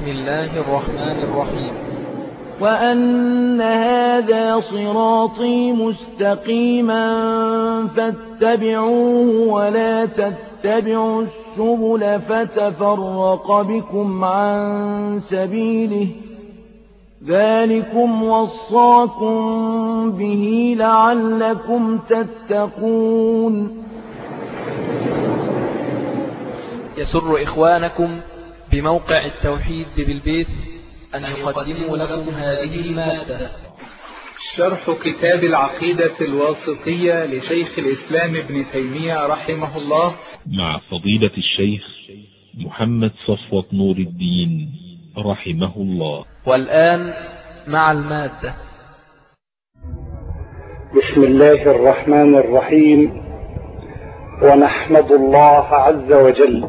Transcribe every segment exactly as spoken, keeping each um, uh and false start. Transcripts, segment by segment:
بسم الله الرحمن الرحيم. وأن هذا صراطي مستقيما فاتبعوه ولا تتبعوا السبل فتفرق بكم عن سبيله ذلكم وصاكم به لعلكم تتقون. يسر إخوانكم بموقع التوحيد ببلبيس أن يقدموا لكم هذه المادة. شرح كتاب العقيدة الواسطية لشيخ الإسلام ابن تيمية رحمه الله مع فضيلة الشيخ محمد صفوة نور الدين رحمه الله. والآن مع المادة. بسم الله الرحمن الرحيم. ونحمد الله عز وجل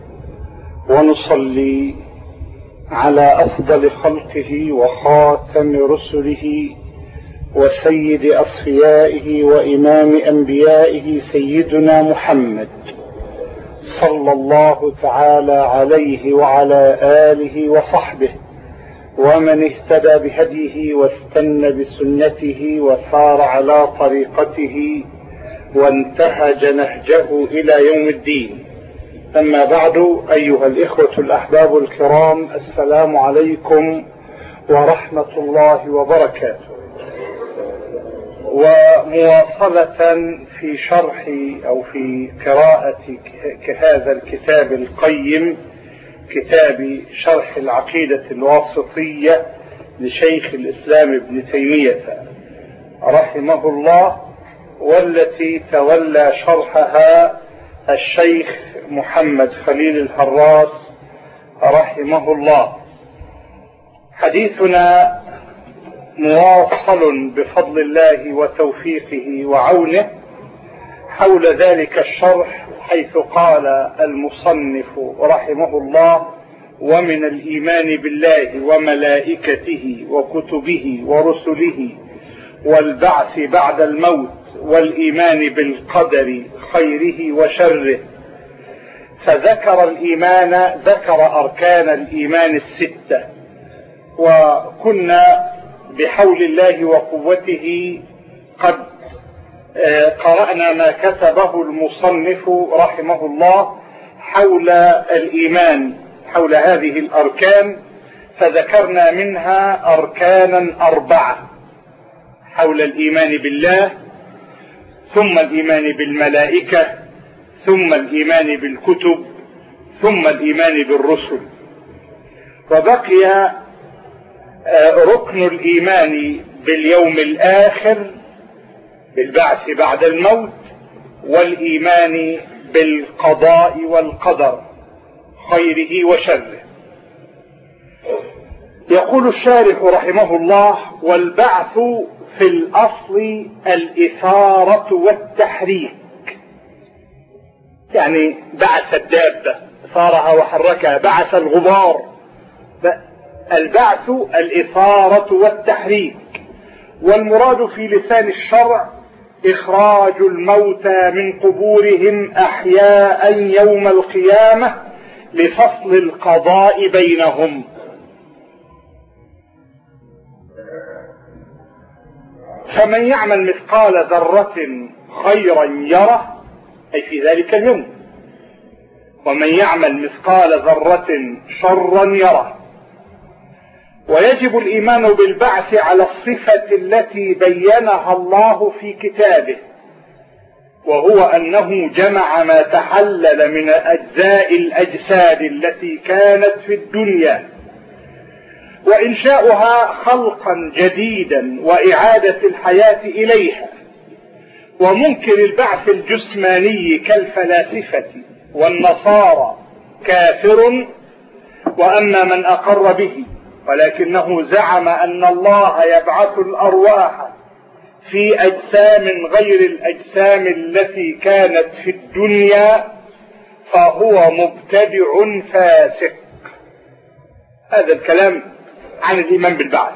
ونصلي على أفضل خلقه وخاتم رسله وسيد أصفيائه وإمام أنبيائه سيدنا محمد صلى الله تعالى عليه وعلى آله وصحبه ومن اهتدى بهديه واستنى بسنته وسار على طريقته وانتهج نهجه إلى يوم الدين. أما بعد، أيها الإخوة الأحباب الكرام، السلام عليكم ورحمة الله وبركاته. ومواصلة في شرح أو في قراءة هذا الكتاب القيم، كتاب شرح العقيدة الواسطية لشيخ الإسلام ابن تيمية رحمه الله، والتي تولى شرحها الشيخ محمد خليل الهراس رحمه الله. حديثنا مواصل بفضل الله وتوفيقه وعونه حول ذلك الشرح، حيث قال المصنف رحمه الله: ومن الإيمان بالله وملائكته وكتبه ورسله والبعث بعد الموت والإيمان بالقدر خيره وشره. فذكر الإيمان، ذكر أركان الإيمان الستة، وكنا بحول الله وقوته قد قرأنا ما كتبه المصنف رحمه الله حول الإيمان، حول هذه الأركان، فذكرنا منها أركانا أربعة حول الإيمان بالله، ثم الإيمان بالملائكة، ثم الإيمان بالكتب، ثم الإيمان بالرسل. وبقي ركن الإيمان باليوم الآخر، بالبعث بعد الموت، والإيمان بالقضاء والقدر خيره وشره. يقول الشارح رحمه الله: والبعث في الأصل الإثارة والتحريك، يعني بعث الدابة، إثارها وحركها، بعث الغبار. البعث الإثارة والتحريك، والمراد في لسان الشرع إخراج الموتى من قبورهم أحياء يوم القيامة لفصل القضاء بينهم. فمن يعمل مثقال ذرة خيرا يره، أي في ذلك اليوم، ومن يعمل مثقال ذرة شرا يره. ويجب الإيمان بالبعث على الصفة التي بينها الله في كتابه، وهو أنه جمع ما تحلل من أجزاء الأجساد التي كانت في الدنيا، وإنشاؤها خلقا جديدا وإعادة الحياة إليها. ومنكر البعث الجسماني كالفلاسفة والنصارى كافر، وأما من أقر به ولكنه زعم أن الله يبعث الأرواح في أجسام غير الأجسام التي كانت في الدنيا فهو مبتدع فاسق. هذا الكلام عن الإيمان بالبعث.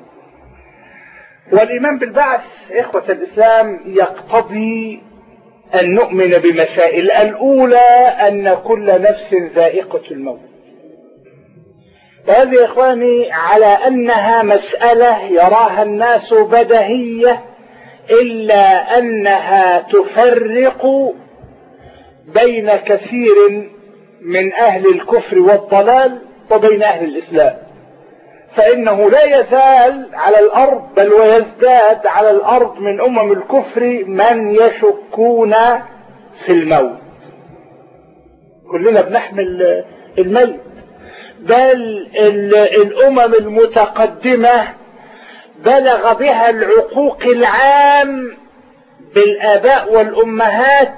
والإيمان بالبعث إخوة الإسلام يقتضي أن نؤمن بمسائل. الأولى أن كل نفس ذائقة الموت، وهذه يا إخواني على أنها مسألة يراها الناس بديهية، إلا أنها تفرق بين كثير من أهل الكفر والضلال وبين أهل الإسلام. فإنه لا يزال على الأرض بل ويزداد على الأرض من أمم الكفر من يشكون في الموت. كلنا بنحمل الميت، بل الأمم المتقدمة بلغ بها العقوق العام بالآباء والأمهات،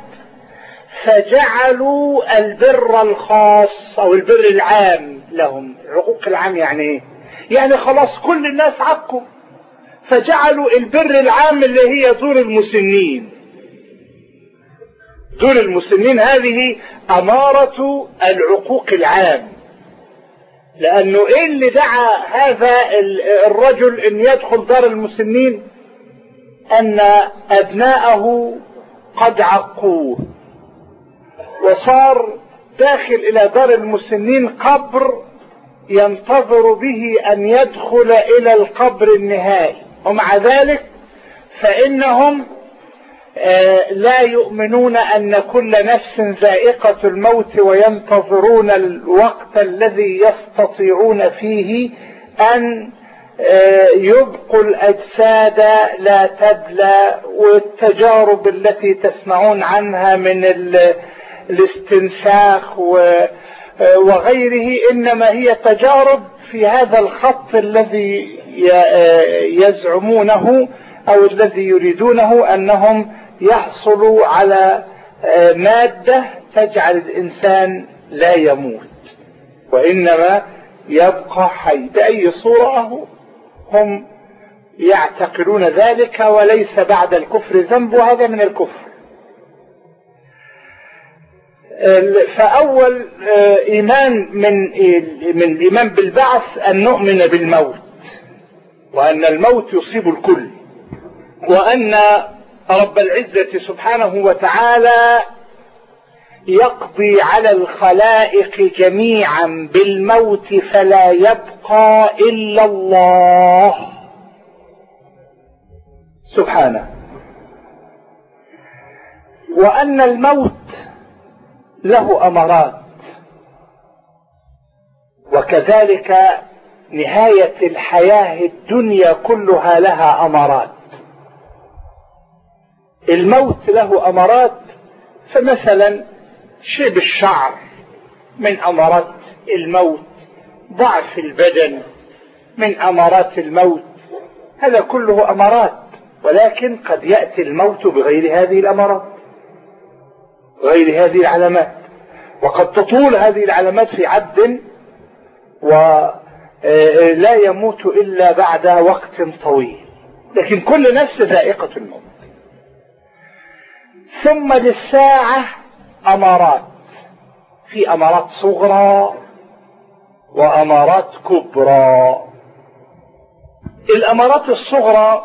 فجعلوا البر الخاص أو البر العام لهم. العقوق العام يعني إيه؟ يعني خلاص كل الناس عقوا، فجعلوا البر العام اللي هي دور المسنين. دور المسنين هذه أمارة العقوق العام، لأنه إيه اللي دعا هذا الرجل أن يدخل دار المسنين؟ أن أبناءه قد عقوه، وصار داخل إلى دار المسنين قبر ينتظر به أن يدخل إلى القبر النهائي. ومع ذلك فإنهم لا يؤمنون أن كل نفس ذائقة الموت، وينتظرون الوقت الذي يستطيعون فيه أن يبقوا الأجساد لا تبلى. والتجارب التي تسمعون عنها من الاستنساخ وغيره إنما هي تجارب في هذا الخط الذي يزعمونه أو الذي يريدونه، أنهم يحصلوا على مادة تجعل الإنسان لا يموت وإنما يبقى حي بأي صورة. هم يعتقدون ذلك، وليس بعد الكفر ذنب، وهذا من الكفر. فأول إيمان من من الإيمان بالبعث أن نؤمن بالموت، وأن الموت يصيب الكل، وأن رب العزة سبحانه وتعالى يقضي على الخلائق جميعا بالموت فلا يبقى إلا الله سبحانه، وأن الموت له أمارات، وكذلك نهاية الحياة الدنيا كلها لها أمارات. الموت له أمارات، فمثلا شيب الشعر من أمارات الموت، ضعف البدن من أمارات الموت، هذا كله أمارات. ولكن قد يأتي الموت بغير هذه الأمارات، غير هذه العلامات، وقد تطول هذه العلامات في عبد ولا يموت إلا بعد وقت طويل. لكن كل نفس ذائقة الموت. ثم للساعة أمارات، في أمارات صغرى وأمارات كبرى. الأمارات الصغرى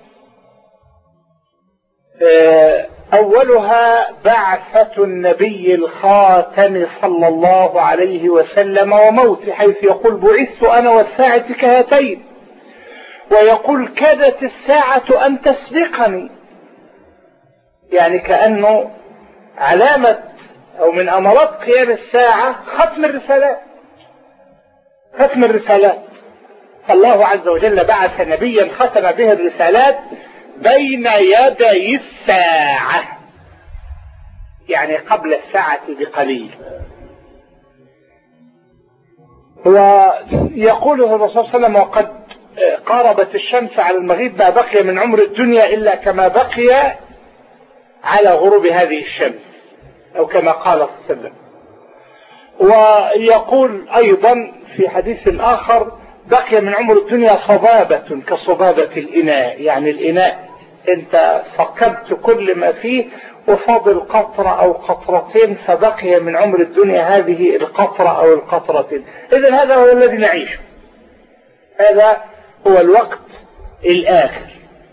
أولها بعثة النبي الخاتم صلى الله عليه وسلم وموت، حيث يقول بعثت أنا والساعة كهاتين، ويقول كادت الساعة أن تسبقني، يعني كأنه علامة أو من أمارات قيام الساعة ختم الرسالات. ختم الرسالات، فالله عز وجل بعث نبيا ختم به الرسالات بين يدي الساعة، يعني قبل الساعة بقليل. ويقول الرسول صلى الله عليه وسلم وقد قاربت الشمس على المغيب ما بقي من عمر الدنيا إلا كما بقي على غروب هذه الشمس، أو كما قال صلى الله عليه وسلم. ويقول أيضا في حديث آخر بقي من عمر الدنيا صبابة كصبابة الإناء، يعني الإناء انت صكبت كل ما فيه وفاضل قطرة أو قطرتين، فبقي من عمر الدنيا هذه القطرة أو القطرتين. إذن هذا هو الذي نعيشه، هذا هو الوقت الآخر.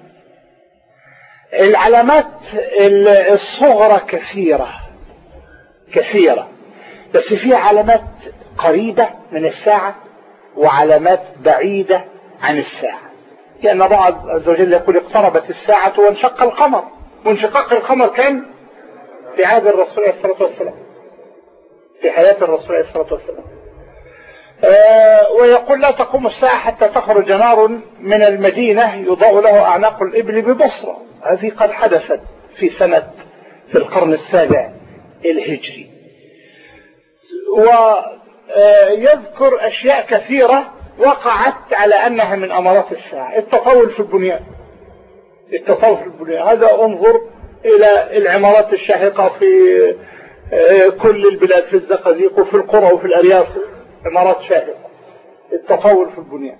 العلامات الصغرى كثيرة كثيرة، بس فيها علامات قريبة من الساعة وعلامات بعيدة عن الساعة، لأن الله عز وجل يقول اقتربت الساعة وانشق القمر، وانشقاق القمر كان في عهد الرسول عليه الصلاة والسلام، في حياة الرسول عليه الصلاة والسلام. آه ويقول لا تقوم الساعة حتى تخرج نار من المدينة يضاء له أعناق الإبل ببصرة. هذه قد حدثت في سنة في القرن السابع الهجري. ويذكر أشياء كثيرة وقعت على أنها من أمارات الساعة. التطور في البنيان، التطور في البنيان هذا انظر إلى العمارات الشاهقة في كل البلاد، في الزقازيق وفي القرى وفي الأرياف، عمارات شاهقة. التطور في البنيان.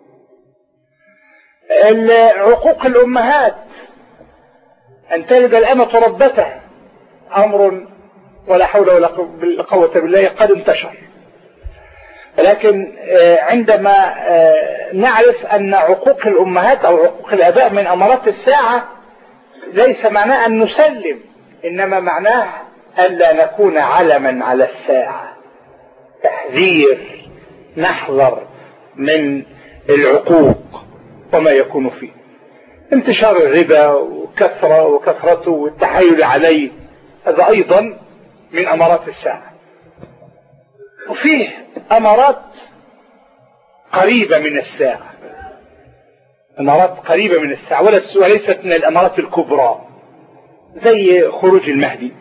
عقوق الأمهات، أن تلد الأمة ربتها، أمر ولا حول ولا قوة بالله قد انتشر. لكن عندما نعرف أن عقوق الأمهات أو عقوق الآباء من أمارات الساعة، ليس معناه أن نسلم، إنما معناه ألا نكون علما على الساعة. تحذير، نحذر من العقوق وما يكون فيه. انتشار الربا وكثرة وكثرته والتحايل عليه، هذا أيضا من أمارات الساعة. وفيه أمارات قريبة من الساعة، أمارات قريبة من الساعة وليست من الأمارات الكبرى، زي خروج المهدي،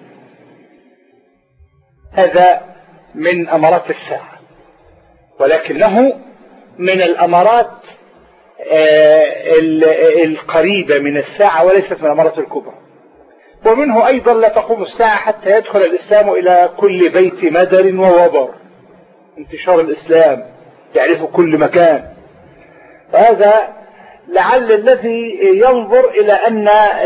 هذا من أمارات الساعة، ولكنه من الأمارات القريبة من الساعة وليست من الأمارات الكبرى. ومنه أيضا لا تقوم الساعة حتى يدخل الإسلام إلى كل بيت مدر ووبر، انتشار الإسلام يعرف كل مكان. وهذا لعل الذي ينظر إلى أن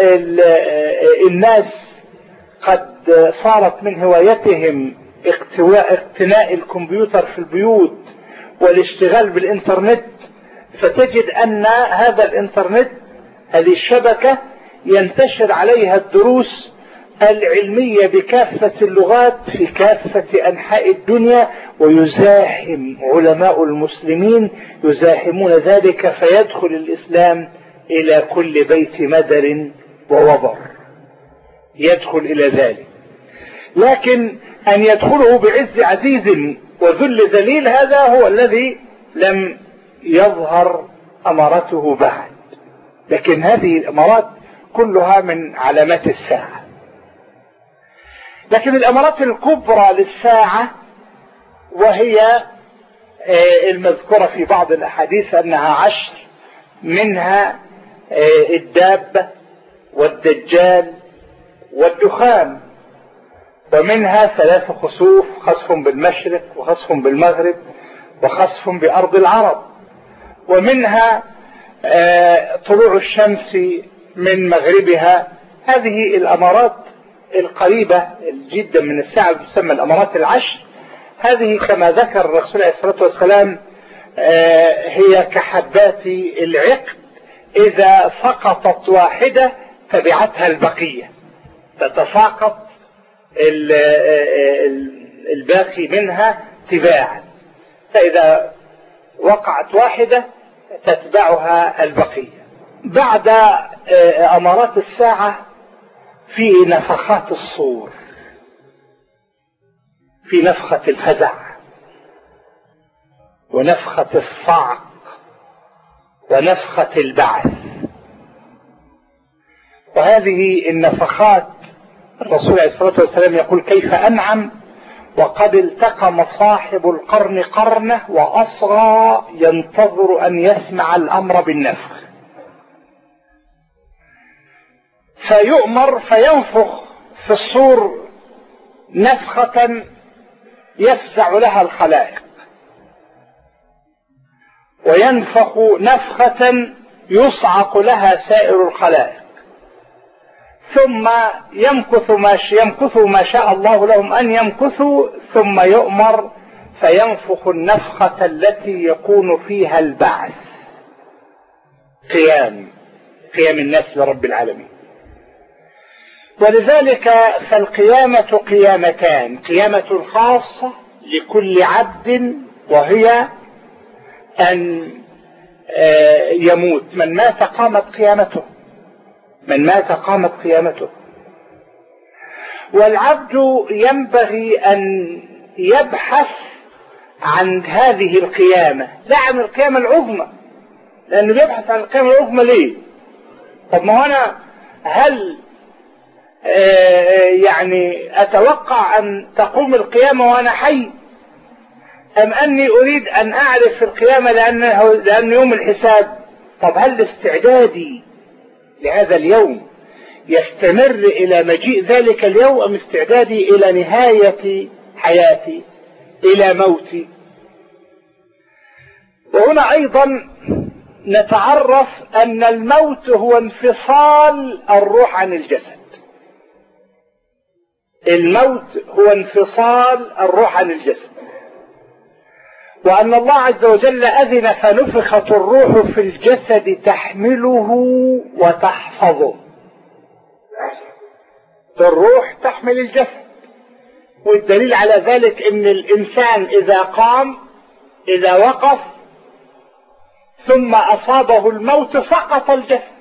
الناس قد صارت من هوايتهم اقتناء الكمبيوتر في البيوت والاشتغال بالإنترنت، فتجد أن هذا الإنترنت، هذه الشبكة، ينتشر عليها الدروس العلمية بكافة اللغات في كافة أنحاء الدنيا، ويزاحم علماء المسلمين يزاحمون ذلك، فيدخل الإسلام إلى كل بيت مدر ووبر، يدخل إلى ذلك. لكن أن يدخله بعز عزيز وذل ذليل، هذا هو الذي لم يظهر أمارته بعد. لكن هذه الأمارات كلها من علامات الساعة. لكن الأمارات الكبرى للساعة وهي المذكورة في بعض الأحاديث أنها عشر، منها الدابة والدجال والدخان، ومنها ثلاث خسوف، خسف بالمشرق وخسف بالمغرب وخسف بأرض العرب، ومنها طلوع الشمس من مغربها. هذه الأمارات القريبة جدا من الساعة تسمى الأمارات العشر. هذه كما ذكر الرسول عليه الصلاة والسلام هي كحبات العقد، إذا سقطت واحدة تبعتها البقية، تتساقط الباقي منها تباعا، فإذا وقعت واحدة تتبعها البقية. بعد أمارات الساعة في نفخات الصور، في نفخة الفزع ونفخة الصعق ونفخة البعث. وهذه النفخات الرسول عليه الصلاة والسلام يقول كيف أنعم وقد التقم صاحب القرن قرنه وأصغى ينتظر أن يسمع الأمر بالنفخ، فيؤمر فينفخ في الصور نفخة يفزع لها الخلائق، وينفخ نفخة يصعق لها سائر الخلائق، ثم يمكث ما يمكث ما شاء الله لهم أن يمكثوا، ثم يؤمر فينفخ النفخة التي يكون فيها البعث، قيام قيام الناس لرب العالمين. ولذلك فالقيامة قيامتان، قيامة خاصة لكل عبد وهي أن يموت. من مات قامت قيامته، من مات قامت قيامته. والعبد ينبغي أن يبحث عن هذه القيامة، لا عن القيامة العظمى، لأنه يبحث عن القيامة العظمى ليه؟ طب ما أنا هل يعني أتوقع أن تقوم القيامة وأنا حي، أم أني أريد أن أعرف القيامة لأنه لأن يوم الحساب؟ طب هل استعدادي لهذا اليوم يستمر إلى مجيء ذلك اليوم، أم استعدادي إلى نهاية حياتي، إلى موتي؟ وهنا أيضا نتعرف أن الموت هو انفصال الروح عن الجسد. الموت هو انفصال الروح عن الجسد، وأن الله عز وجل أذن فنفخت الروح في الجسد تحمله وتحفظه. الروح تحمل الجسد، والدليل على ذلك أن الإنسان إذا قام، إذا وقف ثم أصابه الموت سقط الجسد.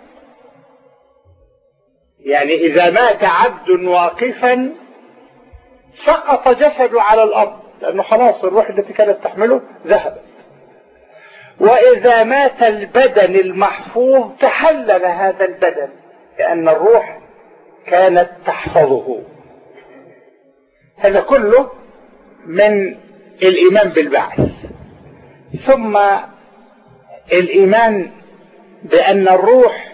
يعني إذا مات عبد واقفا سقط جسده على الأرض، لأنه خلاص الروح التي كانت تحمله ذهبت. وإذا مات البدن المحفوظ تحلل هذا البدن، لأن الروح كانت تحفظه. هذا كله من الإيمان بالبعث. ثم الإيمان بأن الروح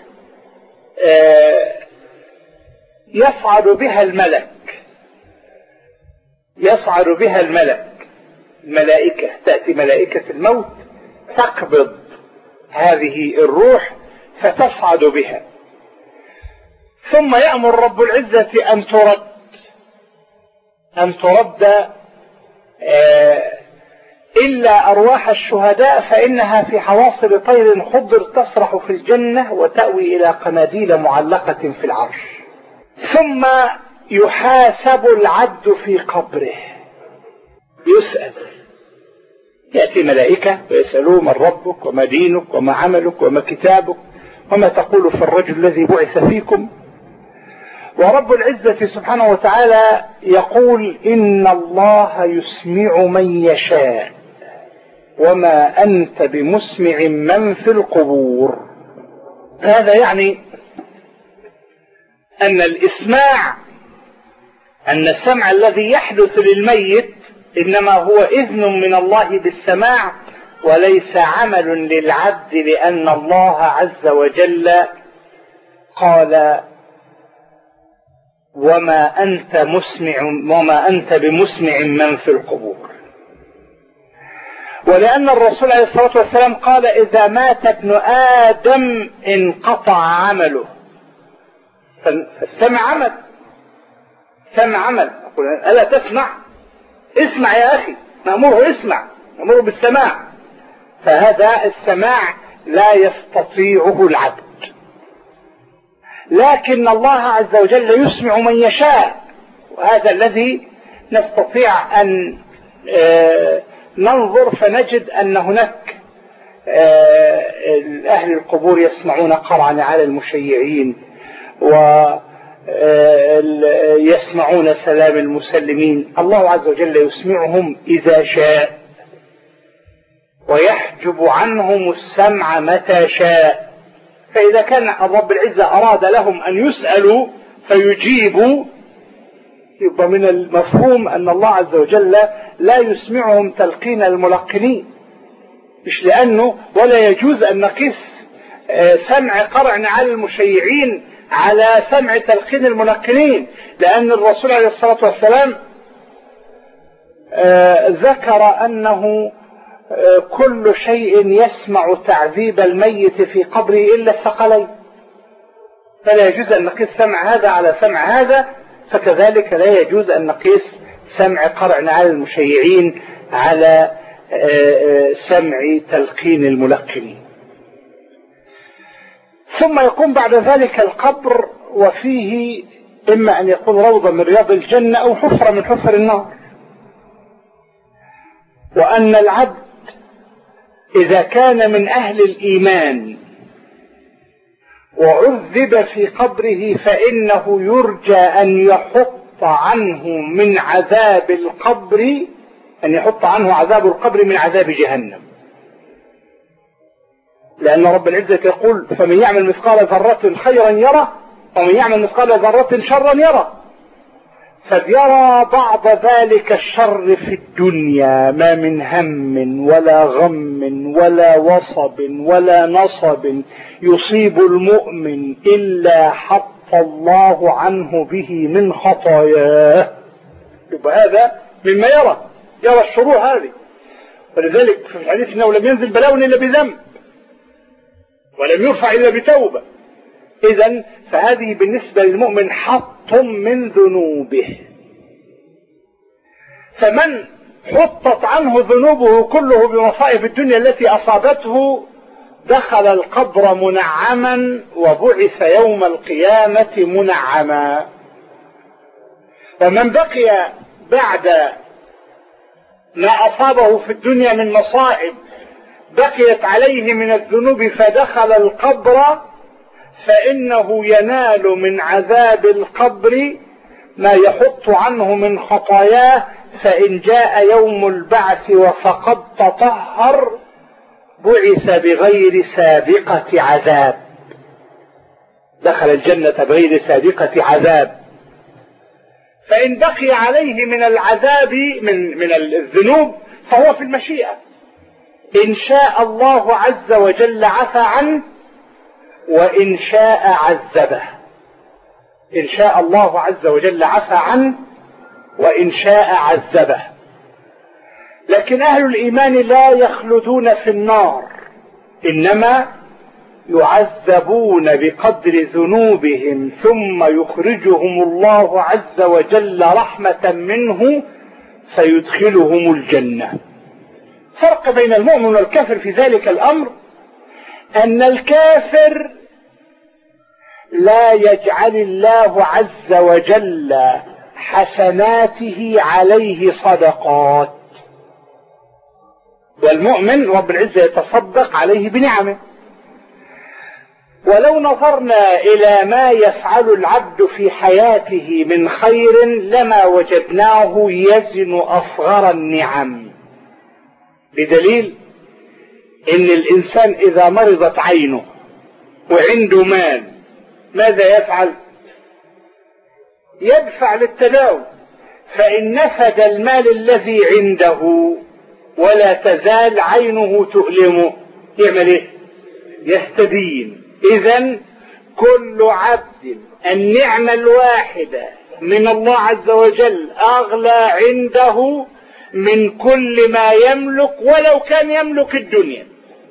يصعد بها الملك، يصعد بها الملك الملائكة، تأتي ملائكة الموت تقبض هذه الروح فتصعد بها، ثم يأمر رب العزة أن ترد أن ترد إلا أرواح الشهداء فإنها في حواصل طير خضر تسرح في الجنة وتأوي إلى قناديل معلقة في العرش. ثم يحاسب العبد في قبره، يسأل، يأتي ملائكة ويسألوه: من ربك وما دينك وما عملك وما كتابك وما تقول في الرجل الذي بعث فيكم. ورب العزة سبحانه وتعالى يقول: إن الله يسمع من يشاء وما أنت بمسمع من في القبور. هذا يعني أن الإسماع، أن السمع الذي يحدث للميت إنما هو إذن من الله بالسماع، وليس عمل للعبد، لأن الله عز وجل قال: وما أنت مسمع وما أنت بمسمع من في القبور. ولأن الرسول عليه الصلاة والسلام قال: إذا مات ابن آدم انقطع عمله. فالسمع عمل، سمع عمل. ألا تسمع؟ اسمع يا أخي، مأموره اسمع، مأموره بالسماع. فهذا السماع لا يستطيعه العبد، لكن الله عز وجل يسمع من يشاء، وهذا الذي نستطيع أن ننظر فنجد أن هناك أهل القبور يسمعون قرعا على المشيعين، ويسمعون سلام المسلمين. الله عز وجل يسمعهم إذا شاء، ويحجب عنهم السمع متى شاء. فإذا كان رب العزة أراد لهم أن يسألوا فيجيبوا، يبقى من المفهوم أن الله عز وجل لا يسمعهم تلقين الملقنين، مش لأنه ولا يجوز أن نقيس سمع قرع على المشيعين على سمع تلقين الملقنين، لأن الرسول عليه الصلاة والسلام ذكر أنه كل شيء يسمع تعذيب الميت في قبره إلا الثقلين، فلا يجوز أن نقيس سمع هذا على سمع هذا، فكذلك لا يجوز أن نقيس سمع قرع على المشيعين على سمع تلقين الملقنين. ثم يقوم بعد ذلك القبر، وفيه إما أن يكون روضة من رياض الجنة أو حفرة من حفر النار. وأن العبد إذا كان من أهل الإيمان وعذب في قبره فإنه يرجى أن يحط عنه من عذاب القبر أن يحط عنه عذاب القبر من عذاب جهنم، لأن رب العزة يقول فمن يعمل مثقال ذرة خيرا يره ومن يعمل مثقال ذرة شرا يره. فيرى بعض ذلك الشر في الدنيا ما من هم ولا غم ولا وصب ولا نصب يصيب المؤمن إلا حط الله عنه به من خطاياه. يبقى هذا مما يرى يرى الشرور هذه. ولذلك في الحديث انه لم ينزل بلاء الا بذنب ولم يرفع الا بتوبه. اذا فهذه بالنسبه للمؤمن حط من ذنوبه. فمن حطت عنه ذنوبه كله بمصائب الدنيا التي اصابته دخل القبر منعما وبعث يوم القيامه منعما. ومن بقي بعد ما أصابه في الدنيا من مصائب بقيت عليه من الذنوب فدخل القبر فإنه ينال من عذاب القبر ما يحط عنه من خطاياه. فإن جاء يوم البعث وفقد تطهر بعث بغير سابقة عذاب، دخل الجنة بغير سابقة عذاب. فإن بقي عليه من العذاب من من الذنوب فهو في المشيئة، إن شاء الله عز وجل عفى عنه وإن شاء عذبه. إن شاء الله عز وجل عفى عنه وإن شاء عذبه. لكن أهل الإيمان لا يخلدون في النار، إنما يعذبون بقدر ذنوبهم ثم يخرجهم الله عز وجل رحمة منه فيدخلهم الجنة. فرق بين المؤمن والكافر في ذلك الأمر أن الكافر لا يجعل الله عز وجل حسناته عليه صدقات، والمؤمن رب العزة يتصدق عليه بنعمه. ولو نظرنا إلى ما يفعل العبد في حياته من خير لما وجدناه يزن أصغر النعم، بدليل إن الإنسان إذا مرضت عينه وعنده مال ماذا يفعل؟ يدفع للتداوي. فإن نفد المال الذي عنده ولا تزال عينه تؤلمه يعمل إيه؟ يستدين. إذن كل عبد النعمة الواحدة من الله عز وجل أغلى عنده من كل ما يملك، ولو كان يملك الدنيا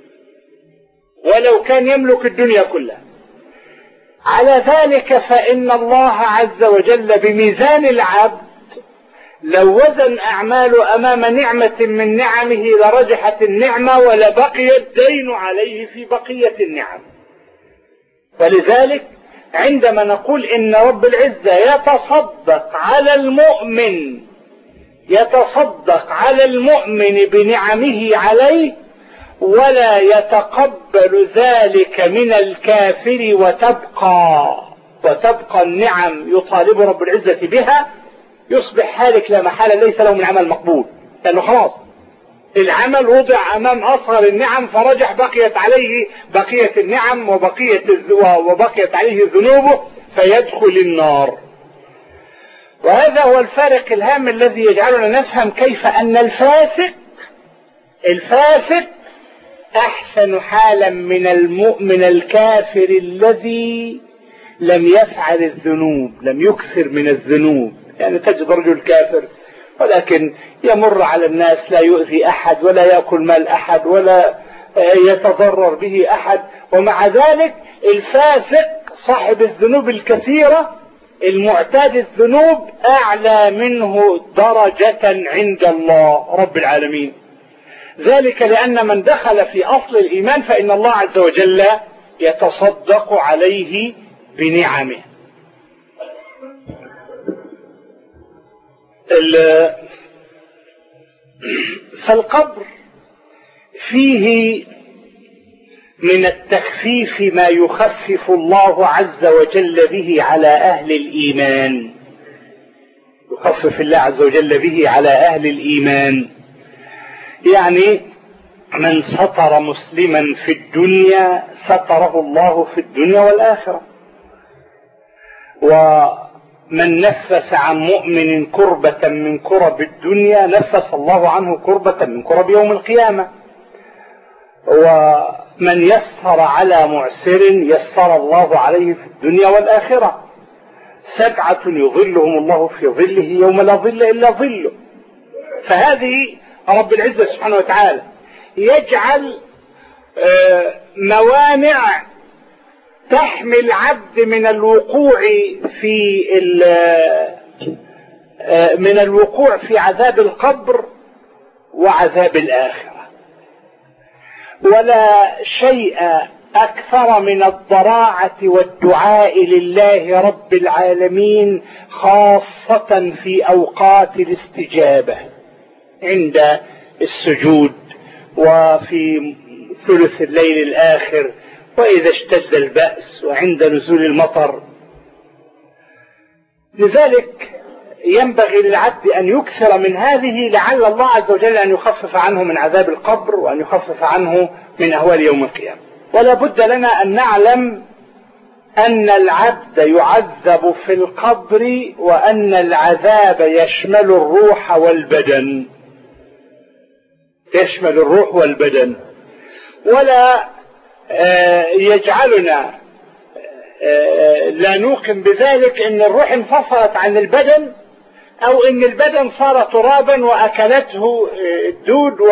ولو كان يملك الدنيا كلها. على ذلك فإن الله عز وجل بميزان العبد لو وزن أعماله أمام نعمة من نعمه لرجحت النعمة ولبقي الدين عليه في بقية النعم. ولذلك عندما نقول إن رب العزة يتصدق على المؤمن يتصدق على المؤمن بنعمه عليه ولا يتقبل ذلك من الكافر وتبقى وتبقى النعم يطالب رب العزة بها، يصبح هالك لا محالة ليس له من عمل مقبول، لأنه خلاص العمل وضع أمام أصغر النعم فرجح بقيت عليه بقية النعم وبقية وبقيت عليه ذنوبه فيدخل النار. وهذا هو الفارق الهام الذي يجعلنا نفهم كيف أن الفاسق الفاسق أحسن حالا من المؤمن الكافر الذي لم يفعل الذنوب، لم يكثر من الذنوب. يعني تجد رجل كافر ولكن يمر على الناس لا يؤذي أحد ولا يأكل مال أحد ولا يتضرر به أحد، ومع ذلك الفاسق صاحب الذنوب الكثيرة المعتاد الذنوب أعلى منه درجة عند الله رب العالمين. ذلك لأن من دخل في أصل الإيمان فإن الله عز وجل يتصدق عليه بنعمه. فالقبر فيه من التخفيف ما يخفف الله عز وجل به على أهل الإيمان، يخفف الله عز وجل به على أهل الإيمان. يعني من ستر مسلما في الدنيا ستره الله في الدنيا والآخرة، ومن نفس عن مؤمن كربة من كرب الدنيا نفس الله عنه كربة من كرب يوم القيامة، ومن يسر على معسر يسر الله عليه في الدنيا والآخرة. سبعة يظلهم الله في ظله يوم لا ظل إلا ظله. فهذه رب العزة سبحانه وتعالى يجعل موانع تحمي العبد من الوقوع في من الوقوع في عذاب القبر وعذاب الآخرة. ولا شيء أكثر من الضراعة والدعاء لله رب العالمين، خاصة في أوقات الاستجابة عند السجود وفي ثلث الليل الآخر وإذا اشتد البأس وعند نزول المطر. لذلك ينبغي للعبد أن يكثر من هذه لعل الله عز وجل أن يخفف عنه من عذاب القبر وأن يخفف عنه من أهوال يوم القيامة. ولا بد لنا أن نعلم أن العبد يعذب في القبر وأن العذاب يشمل الروح والبدن، يشمل الروح والبدن. ولا يجعلنا لا نوقن بذلك ان الروح انفصلت عن البدن او ان البدن صار ترابا واكلته الدود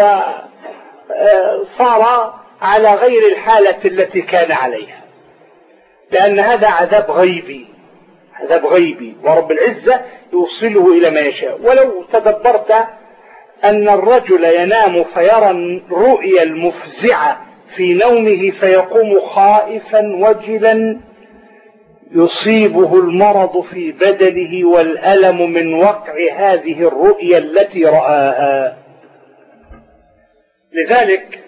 وصار على غير الحالة التي كان عليها، لان هذا عذاب غيبي، عذاب غيبي، ورب العزة يوصله الى ما يشاء. ولو تدبرت ان الرجل ينام فيرى الرؤيا المفزعة في نومه فيقوم خائفا وجلا يصيبه المرض في بدنه والألم من وقع هذه الرؤيا التي رآها. لذلك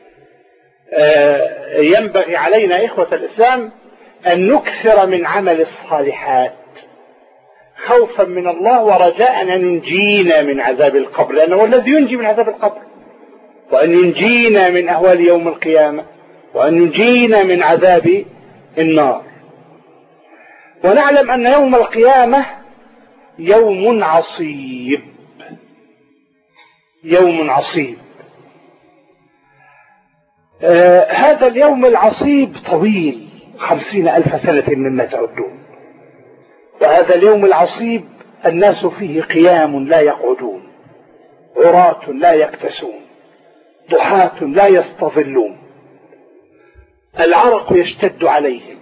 ينبغي علينا إخوة الإسلام أن نكثر من عمل الصالحات خوفا من الله ورجاء أن ينجينا من عذاب القبر، لأنه الذي ينجي من عذاب القبر، وأن ينجينا من أهوال يوم القيامة، وأن ينجينا من عذاب النار. ونعلم أن يوم القيامة يوم عصيب، يوم عصيب. آه هذا اليوم العصيب طويل، خمسين ألف سنة مما تعدون. وهذا اليوم العصيب الناس فيه قيام لا يقعدون، عراة لا يكتسون، ضحاة لا يستظلون، العرق يشتد عليهم،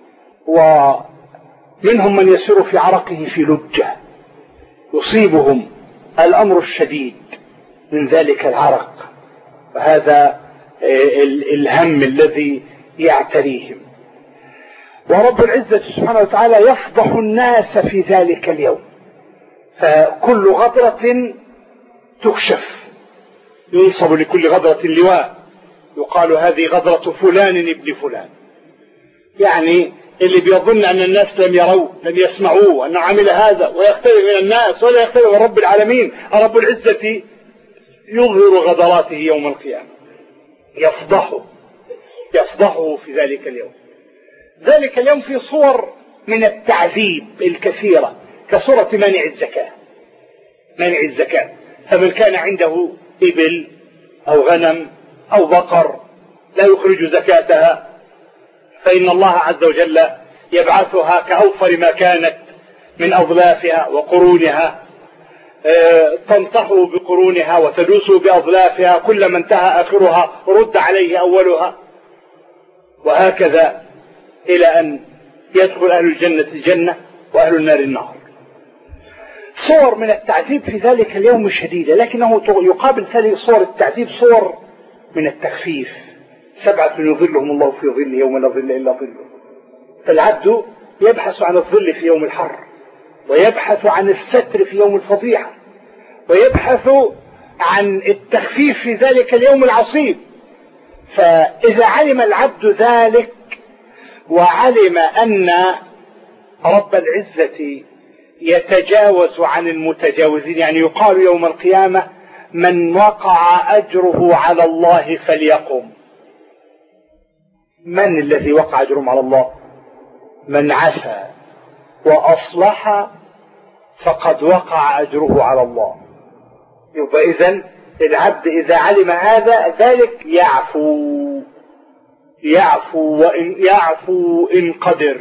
ومنهم من يسير في عرقه في لجة، يصيبهم الأمر الشديد من ذلك العرق، وهذا الهم الذي يعتريهم. ورب العزة سبحانه وتعالى يفضح الناس في ذلك اليوم، فكل غدرة تكشف، ينصب لكل غدرة لواء، يقال هذه غدرة فلان ابن فلان. يعني اللي بيظن أن الناس لم يروا لم يسمعوه أنه عمل هذا ويختلف من الناس ولا يختلف من رب العالمين، رب العزة يظهر غدراته يوم القيامة، يفضحه يفضحه في ذلك اليوم. ذلك اليوم في صور من التعذيب الكثيرة، كصورة مانع الزكاة، مانع الزكاة. فمن كان عنده إبل أو غنم أو بقر لا يخرج زكاتها فإن الله عز وجل يبعثها كأوفر ما كانت من أظلافها وقرونها، تنطح بقرونها وتدوس بأظلافها، كلما انتهى آخرها رد عليه أولها، وهكذا إلى أن يدخل أهل الجنة الجنة وأهل النار النار. صور من التعذيب في ذلك اليوم شديدة، لكنه يقابل هذه صور التعذيب صور من التخفيف. سبعة يظلهم الله في ظل يوم لا ظل إلا ظله. فالعبد يبحث عن الظل في يوم الحر، ويبحث عن الستر في يوم الفضيحة، ويبحث عن التخفيف في ذلك اليوم العصيب. فإذا علم العبد ذلك وعلم أن رب العزة يتجاوز عن المتجاوزين، يعني يقال يوم القيامة من وقع أجره على الله فليقم. من الذي وقع أجرهم على الله؟ من عفا وأصلح فقد وقع أجره على الله. يبقى إذن العبد إذا علم هذا ذلك يعفو يعفو وإن يعفو إن قدر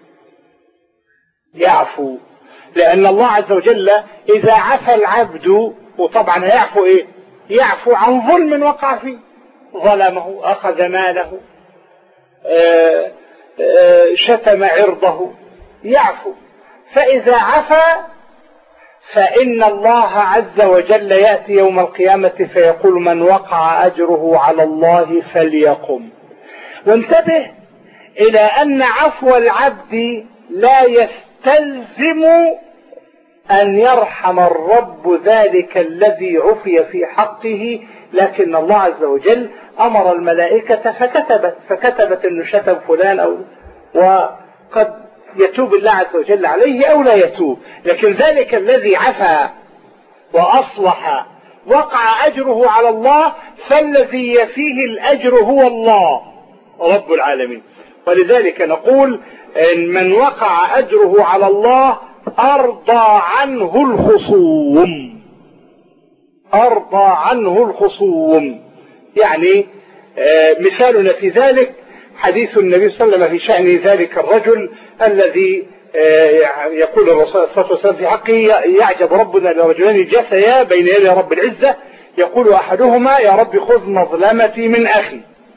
يعفو، لأن الله عز وجل إذا عفى العبد، وطبعا يعفو إيه؟ يعفو عن ظلم وقع فيه، ظلمه، أخذ ماله، آآ آآ شتم عرضه، يعفو. فإذا عفى فإن الله عز وجل يأتي يوم القيامة فيقول من وقع أجره على الله فليقم. وانتبه إلى أن عفو العبد لا يستلزم أن يرحم الرب ذلك الذي عفي في حقه، لكن الله عز وجل أمر الملائكة فكتبت فكتبت أنه شتم فلان، أو وقد يتوب الله عز وجل عليه أو لا يتوب، لكن ذلك الذي عفا وأصلح وقع أجره على الله، فالذي يفيه الأجر هو الله رب العالمين. ولذلك نقول إن من وقع أجره على الله أرضى عنه الخصوم أرضى عنه الخصوم يعني آه مثالنا في ذلك حديث النبي صلى الله عليه وسلم في شأن ذلك الرجل الذي آه يقول الرسول صلى الله عليه وسلم في حقه يعجب ربنا لرجلين جثيا بين يدي رب العزة، يقول أحدهما يا رب خذ مظلمتي من أخي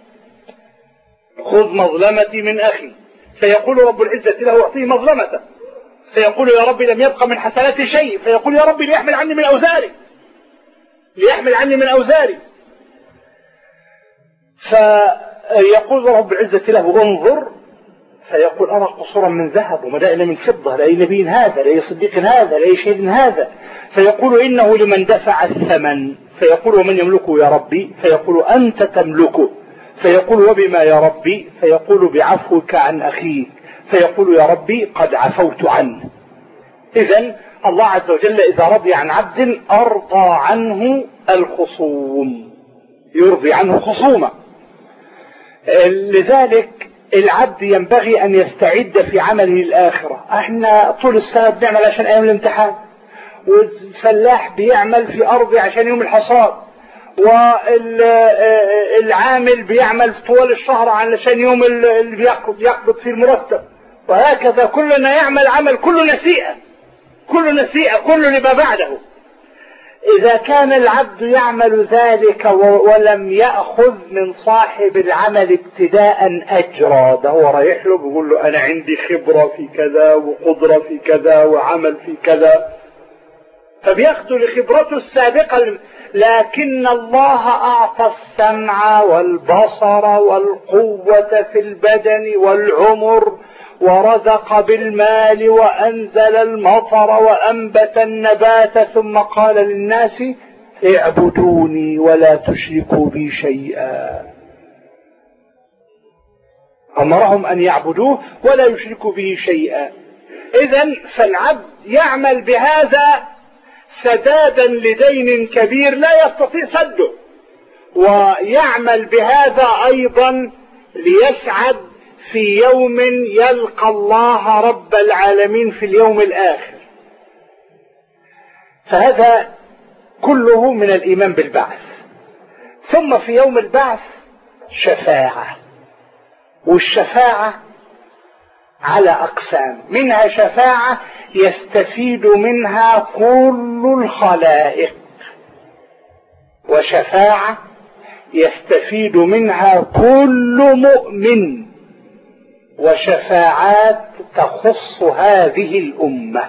خذ مظلمتي من أخي فيقول رب العزة له أعطيه مظلمته، فيقول يا رب لم يبقى من حسناتي شيء، فيقول يا رب ليحمل عني من أوزاري ليحمل عني من أوزاري فيقول رب العزة له انظر، فيقول أرى قصورا من ذهب ومدائن من فضة، لأي نبي هذا لأي صديق هذا لأي شهيد هذا، فيقول إنه لمن دفع الثمن، فيقول ومن يملكه يا ربي، فيقول أنت تملكه، فيقول وبما يا ربي، فيقول بعفوك عن أخيك، فيقول يا ربي قد عفوت عنه. إذن الله عز وجل إذا رضي عن عبد أرضى عنه الخصوم، يرضي عنه خصومة. لذلك العبد ينبغي أن يستعد في عمله الآخرة. احنا طول السنة بنعمل عشان أيام الامتحان، والفلاح بيعمل في أرضه عشان يوم الحصاد، والعامل بيعمل طوال الشهر علشان يوم اللي يقبض فيه المرتب، وهكذا كلنا يعمل عمل كله نسيئة كله نسيئة كله لما بعده. إذا كان العبد يعمل ذلك ولم يأخذ من صاحب العمل ابتداء أجرا، ده هو رايح له بيقول له أنا عندي خبرة في كذا وقدرة في كذا وعمل في كذا، فبياخذوا لخبرته السابقة، لكن الله أعطى السمع والبصر والقوة في البدن والعمر، ورزق بالمال وأنزل المطر وأنبت النبات، ثم قال للناس اعبدوني ولا تشركوا بي شيئا، أمرهم أن يعبدوه ولا يشركوا به شيئا. إذن فالعبد يعمل بهذا سدادا لدين كبير لا يستطيع سده، ويعمل بهذا أيضا ليسعد في يوم يلقى الله رب العالمين في اليوم الآخر. فهذا كله من الإيمان بالبعث. ثم في يوم البعث شفاعة، والشفاعة على أقسام، منها شفاعة يستفيد منها كل الخلائق، وشفاعة يستفيد منها كل مؤمن، وشفاعات تخص هذه الأمة.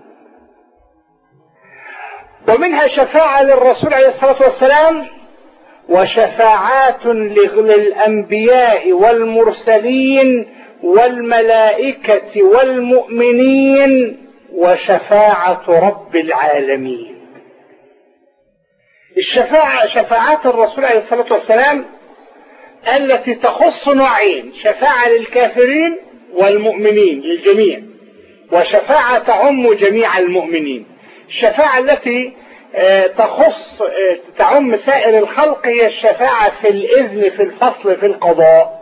ومنها شفاعة للرسول عليه الصلاة والسلام، وشفاعات للأنبياء والمرسلين والملائكة والمؤمنين، وشفاعة رب العالمين. الشفاعة شفاعات الرسول عليه الصلاة والسلام التي تخص نوعين: شفاعة للكافرين والمؤمنين للجميع، وشفاعة تعم جميع المؤمنين. الشفاعة التي تخص تعم سائر الخلق هي الشفاعة في الإذن في الفصل في القضاء.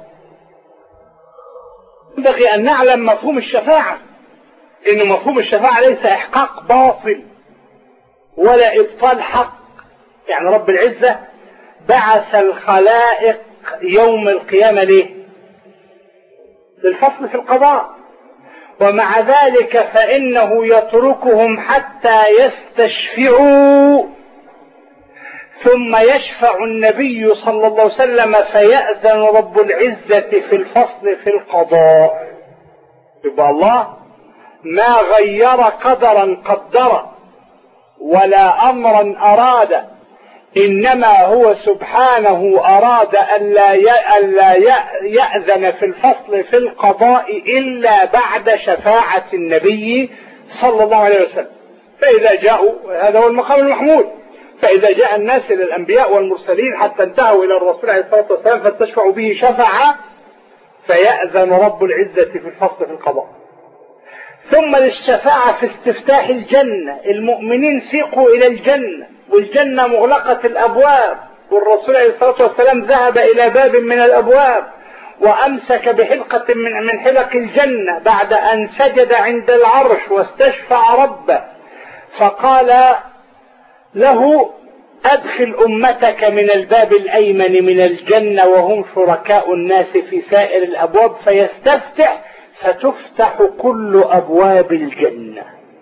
ينبغي أن نعلم مفهوم الشفاعة، إن مفهوم الشفاعة ليس إحقاق باطل ولا إبطال حق. يعني رب العزة بعث الخلائق يوم القيامة ليه؟ للفصل في القضاء، ومع ذلك فإنه يتركهم حتى يستشفعوا، ثم يشفع النبي صلى الله عليه وسلم فيأذن رب العزة في الفصل في القضاء. يبقى الله ما غير قدرا قدر ولا أمرا أراد، إنما هو سبحانه أراد ألا يأذن في الفصل في القضاء إلا بعد شفاعة النبي صلى الله عليه وسلم. فإذا جاءوا، هذا هو المقام المحمود، فإذا جاء الناس إلى الأنبياء والمرسلين حتى انتهوا إلى الرسول عليه الصلاة والسلام فاستشفعوا به شفعة، فيأذن رب العزة في الفصل في القضاء. ثم للشفاعة في استفتاح الجنة، المؤمنين سيقوا إلى الجنة والجنة مغلقة الأبواب، والرسول عليه الصلاة والسلام ذهب إلى باب من الأبواب وأمسك بحلقة من من حلق الجنة بعد أن سجد عند العرش واستشفع ربه، فقال له: أدخل أمتك من الباب الأيمن من الجنة وهم شركاء الناس في سائر الأبواب، فيستفتح فتفتح كل أبواب الجنة.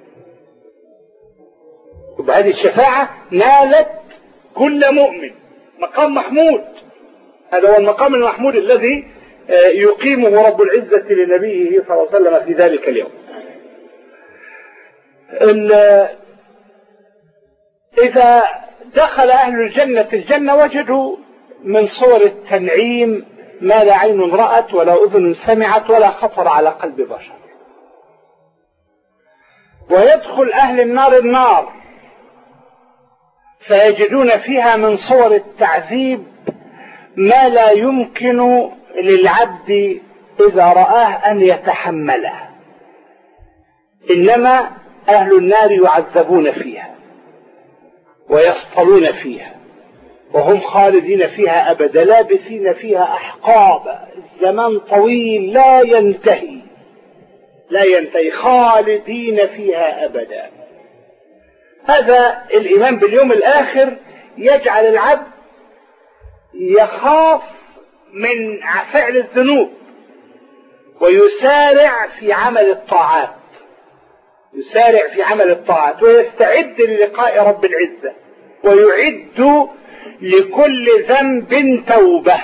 وبهذه الشفاعة نالت كل مؤمن، مقام محمود. هذا هو المقام المحمود الذي يقيمه رب العزة لنبيه صلى الله عليه وسلم في ذلك اليوم. إذا دخل أهل الجنة الجنة وجدوا من صور التنعيم ما لا عين رأت ولا أذن سمعت ولا خطر على قلب بشر. ويدخل أهل النار النار فيجدون فيها من صور التعذيب ما لا يمكن للعبد إذا رآه أن يتحمله، إنما أهل النار يعذبون فيها ويصطلون فيها وهم خالدين فيها أبدا، لابثين فيها أحقابا، الزمان طويل لا ينتهي لا ينتهي، خالدين فيها أبدا. هذا الإيمان باليوم الآخر يجعل العبد يخاف من فعل الذنوب ويسارع في عمل الطاعات يسارع في عمل الطاعات ويستعد للقاء رب العزة، ويعد لكل ذنب توبة،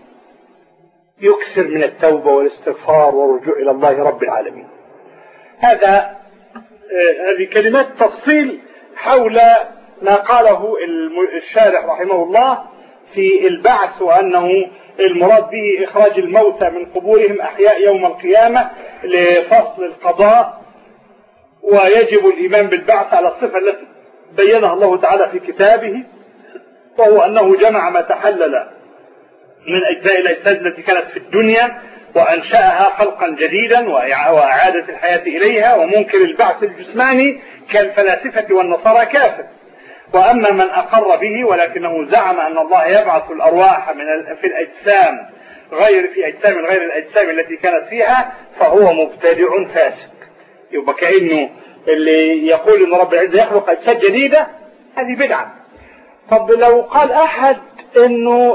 يكثر من التوبة والاستغفار والرجوع إلى الله رب العالمين. هذا هذه كلمات تفصيل حول ما قاله الشارح رحمه الله في البعث، وأنه المراد به إخراج الموتى من قبورهم أحياء يوم القيامة لفصل القضاء. ويجب الإيمان بالبعث على الصفة التي بينها الله تعالى في كتابه، وهو أنه جمع ما تحلل من أجزاء الأجساد التي كانت في الدنيا وأنشأها خلقا جديدا وأعادت الحياة إليها. ومنكر البعث الجسماني كالفلاسفة والنصارى كافر. وأما من أقر به ولكنه زعم أن الله يبعث الأرواح من في الأجسام غير في أجسام غير الأجسام التي كانت فيها فهو مبتدع فاسق. يبقى كأنه اللي يقول أن رب العزة يخلق أجساد جديدة هذه بدعة. طب لو قال أحد أنه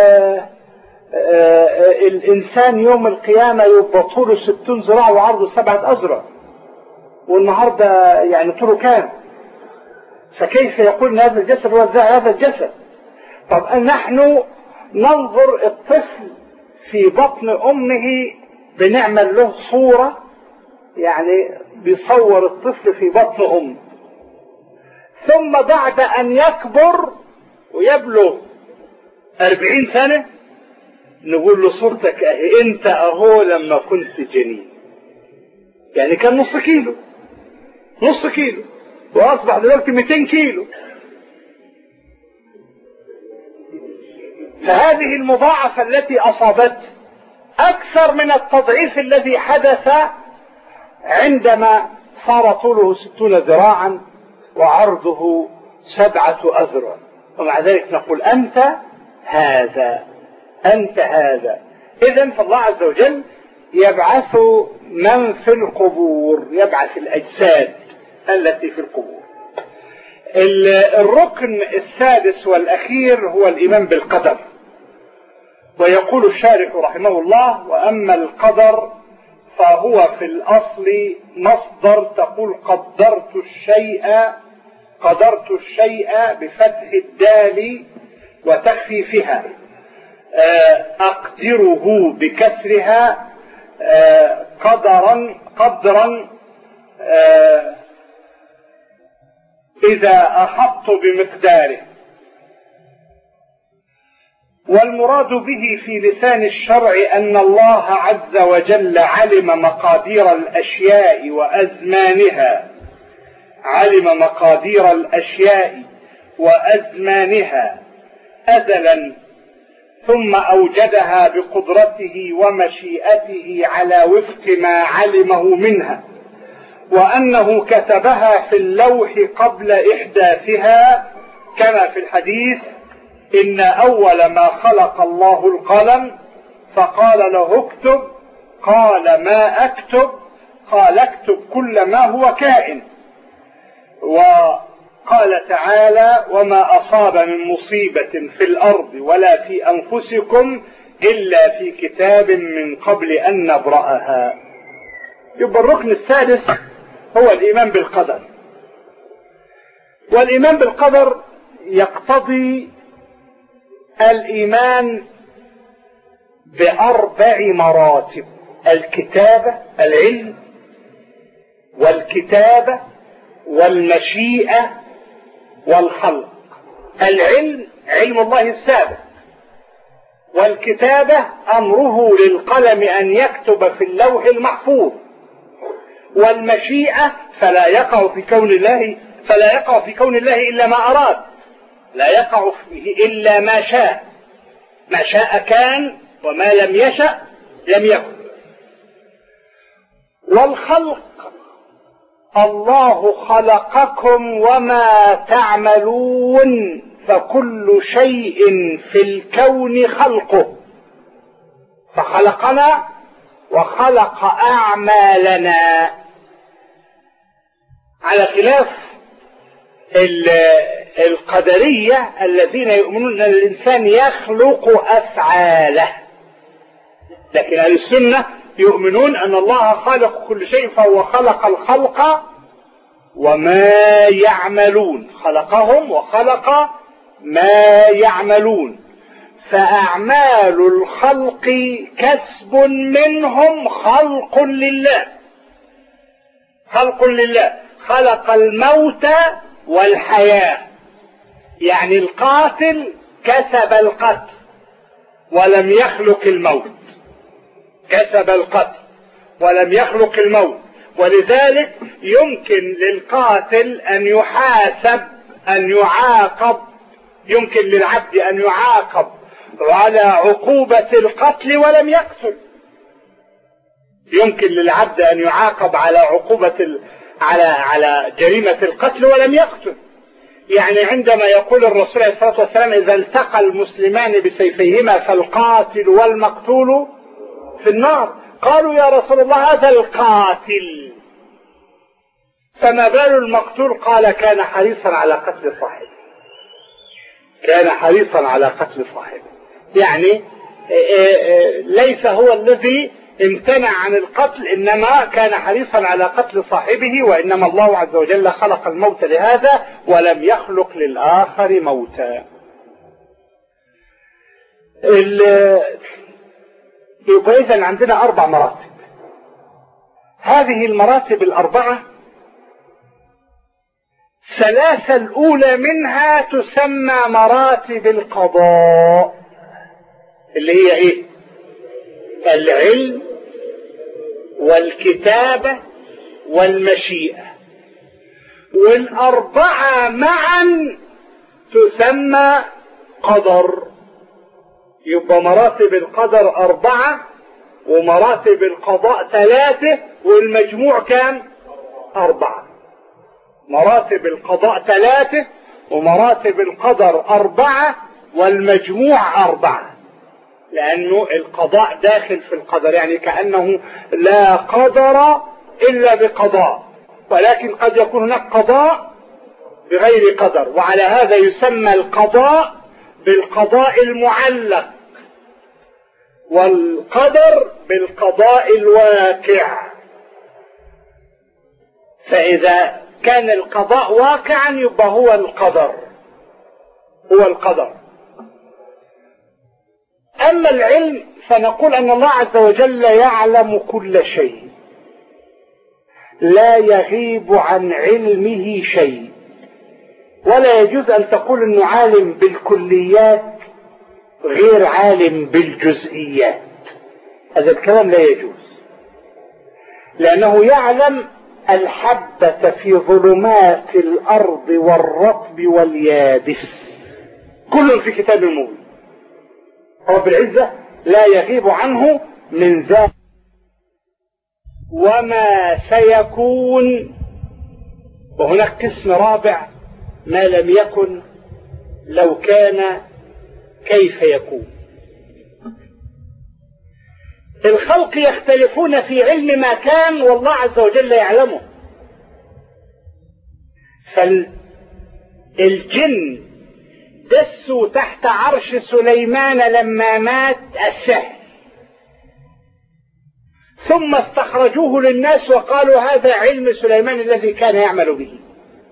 الإنسان يوم القيامة يبقى طوله ستون ذراع وعرضه سبعة أذرع، والنهاردة يعني طوله كام؟ فكيف يقول ان هذا الجسد هو هذا الجسد؟ طب نحن ننظر الطفل في بطن أمه بنعمل له صورة، يعني بيصور الطفل في بطن أمه، ثم بعد أن يكبر ويبلغ أربعين سنة نقول له صورتك أهي أنت أهو لما كنت جنين، يعني كان نص كيلو نص كيلو وأصبح دلوقتي مئتين كيلو. فهذه المضاعفة التي أصابته أكثر من التضعيف الذي حدث عندما صار طوله ستون ذراعا وعرضه سبعة أذرع، ومع ذلك نقول أنت هذا أنت هذا. إذن فالله عز وجل يبعث من في القبور، يبعث الأجساد التي في القبور. الركن السادس والأخير هو الإيمان بالقدر. ويقول الشارح رحمه الله: وأما القدر فهو في الأصل مصدر، تقول قدرت الشيء، قدرت الشيء بفتح الدال وتخفيفها، أقدره بكسرها، قدرا قدرا إذا أحط بمقداره. والمراد به في لسان الشرع أن الله عز وجل علم مقادير الأشياء وأزمانها، علم مقادير الأشياء وأزمانها أزلا، ثم أوجدها بقدرته ومشيئته على وفق ما علمه منها، وأنه كتبها في اللوح قبل إحداثها، كما في الحديث: إن أول ما خلق الله القلم فقال له اكتب، قال ما أكتب؟ قال اكتب كل ما هو كائن. وقال تعالى: وما أصاب من مصيبة في الأرض ولا في أنفسكم إلا في كتاب من قبل أن نبرأها. يبقى الركن السادس هو الإيمان بالقدر. والإيمان بالقدر يقتضي الإيمان بأربع مراتب: الكتابة، العلم، والكتابة، والمشيئة، والخلق. العلم علم الله السابق، والكتابة أمره للقلم أن يكتب في اللوح المحفوظ، والمشيئة فلا يقع في كون الله فلا يقع في كون الله إلا ما أراد، لا يقع فيه إلا ما شاء، ما شاء كان وما لم يشأ لم يكن. والخلق الله خلقكم وما تعملون، فكل شيء في الكون خلقه، فخلقنا وخلق أعمالنا، على خلاف القدرية الذين يؤمنون أن الإنسان يخلق أفعاله. لكن أهل السنة يؤمنون أن الله خالق كل شيء، فهو خلق الخلق وما يعملون، خلقهم وخلق ما يعملون. فأعمال الخلق كسب منهم، خلق لله، خلق لله. خلق الموت والحياة، يعني القاتل كسب القتل ولم يخلق الموت، كسب القتل ولم يخلق الموت. ولذلك يمكن للقاتل أن يحاسب، أن يعاقب، يمكن للعبد أن يعاقب على عقوبة القتل ولم يقتل، يمكن للعبد أن يعاقب على عقوبة ال... على على جريمة القتل ولم يقتل. يعني عندما يقول الرسول عليه الصلاة والسلام: إذا التقى المسلمان بسيفيهما فالقاتل والمقتول في النار، قالوا يا رسول الله هذا القاتل، فما بال المقتول؟ قال: كان حريصا على قتل صاحبه، كان حريصا على قتل صاحبه. يعني ليس هو الذي امتنع عن القتل، إنما كان حريصا على قتل صاحبه، وإنما الله عز وجل خلق الموت لهذا ولم يخلق للآخر موتا. يبقى إذن عندنا أربع مراتب. هذه المراتب الأربعة ثلاثة الأولى منها تسمى مراتب القضاء، اللي هي إيه؟ العلم والكتابة والمشيئة. والأربعة معا تسمى قدر. يبقى مراتب القدر أربعة ومراتب القضاء ثلاثة والمجموع كام؟ أربعة. مراتب القضاء ثلاثة ومراتب القدر أربعة والمجموع أربعة، لأنه القضاء داخل في القدر، يعني كأنه لا قدر إلا بقضاء، ولكن قد يكون هناك قضاء بغير قدر، وعلى هذا يسمى القضاء بالقضاء المعلق والقدر بالقضاء الواقع. فإذا كان القضاء واقعا يبقى هو القدر، هو القدر. أما العلم فنقول أن الله عز وجل يعلم كل شيء، لا يغيب عن علمه شيء، ولا يجوز أن تقول أنه عالم بالكليات غير عالم بالجزئيات، هذا الكلام لا يجوز، لأنه يعلم الحبة في ظلمات الأرض والرطب واليابس، كل في كتاب مبين. رب العزة لا يغيب عنه من ذلك. وما سيكون، وهناك قسم رابع، ما لم يكن لو كان كيف يكون. الخلق يختلفون في علم ما كان والله عز وجل يعلمه. فالجن دسوا تحت عرش سليمان لما مات السحر، ثم استخرجوه للناس وقالوا هذا علم سليمان الذي كان يعمل به.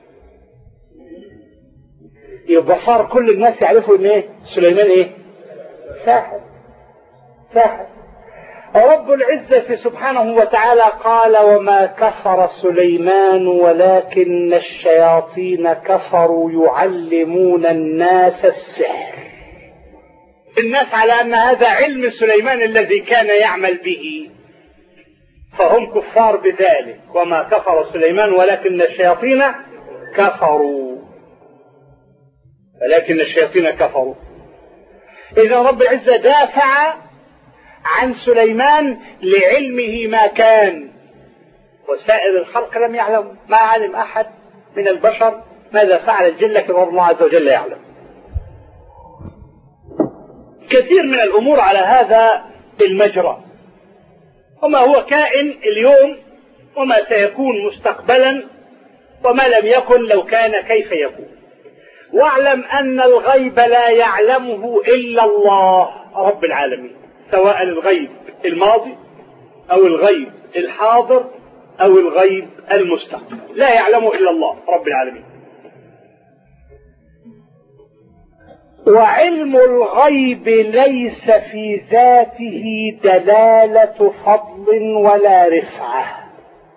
يبقى صار كل الناس يعرفوا ان ايه سليمان ايه ساحر ساحر. رب العزة سبحانه وتعالى قال وما كفر سليمان ولكن الشياطين كفروا يعلمون الناس السحر. الناس على أن هذا علم سليمان الذي كان يعمل به، فهم كفار بذلك. وما كفر سليمان ولكن الشياطين كفروا، ولكن الشياطين كفروا. إذا رب العزة دافع عن سليمان لعلمه ما كان، وسائر الخلق لم يعلم. ما علم أحد من البشر ماذا فعل الجن، لكن الله عز وجل يعلم. كثير من الأمور على هذا المجرى، وما هو كائن اليوم وما سيكون مستقبلا، وما لم يكن لو كان كيف يكون. واعلم أن الغيب لا يعلمه إلا الله رب العالمين، سواء الغيب الماضي أو الغيب الحاضر أو الغيب المستقبل، لا يعلمه إلا الله رب العالمين. وعلم الغيب ليس في ذاته دلالة فضل ولا رفعة.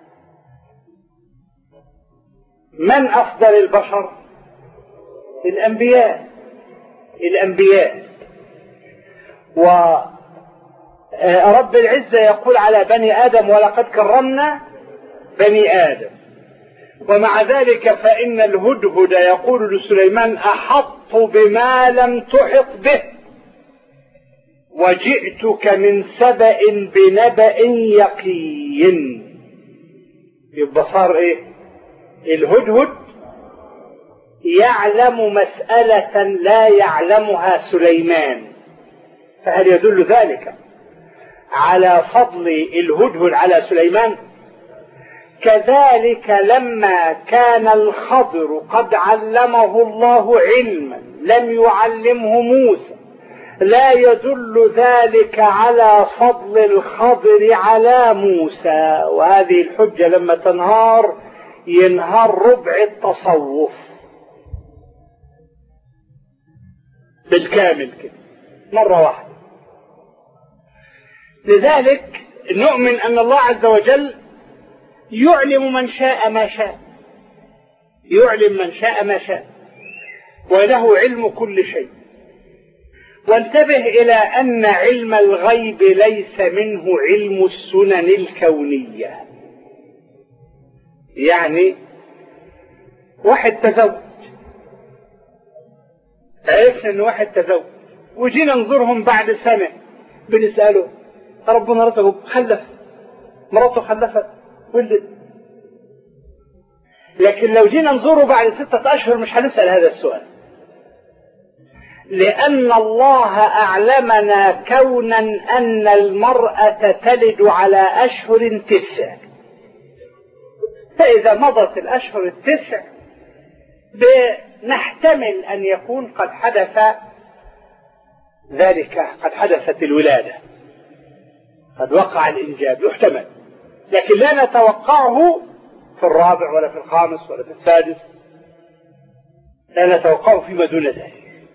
من أفضل البشر؟ الأنبياء الأنبياء ورب العزة يقول على بني آدم ولقد كرمنا بني آدم. ومع ذلك فإن الهدهد يقول لسليمان أحط بما لم تحط به وجئتك من سبأ بنبأ يقين. يبقى صار ايه؟ الهدهد يعلم مسألة لا يعلمها سليمان، فهل يدل ذلك على فضل الهدهد على سليمان؟ كذلك لما كان الخضر قد علمه الله علما لم يعلمه موسى، لا يدل ذلك على فضل الخضر على موسى. وهذه الحجة لما تنهار ينهار ربع التصوف بالكامل كده مرة واحدة. لذلك نؤمن أن الله عز وجل يعلم من شاء ما شاء، يعلم من شاء ما شاء، وله علم كل شيء. وانتبه إلى أن علم الغيب ليس منه علم السنن الكونية. يعني واحد تزوج، عرفنا أن واحد تزوج وجينا نزورهم بعد سنة بنسأله ربنا رزقه خلف، مراته خلفت ولد. لكن لو جينا نزوره بعد ستة أشهر مش هنسأل هذا السؤال، لأن الله أعلمنا كونا أن المرأة تلد على أشهر تسع، فإذا مضت الأشهر التسع نحتمل أن يكون قد حدث ذلك، قد حدثت الولادة، قد وقع الإنجاب، يحتمل، لكن لا نتوقعه في الرابع ولا في الخامس ولا في السادس، لا نتوقعه فيما دون ذلك.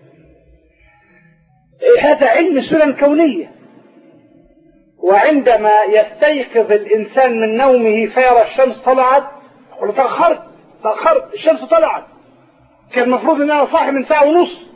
هذا علم سنن كونية. وعندما يستيقظ الإنسان من نومه فيرى الشمس طلعت يقول تأخرت تأخرت الشمس طلعت، كان المفروض أن أنا صاحي من ساعة ونص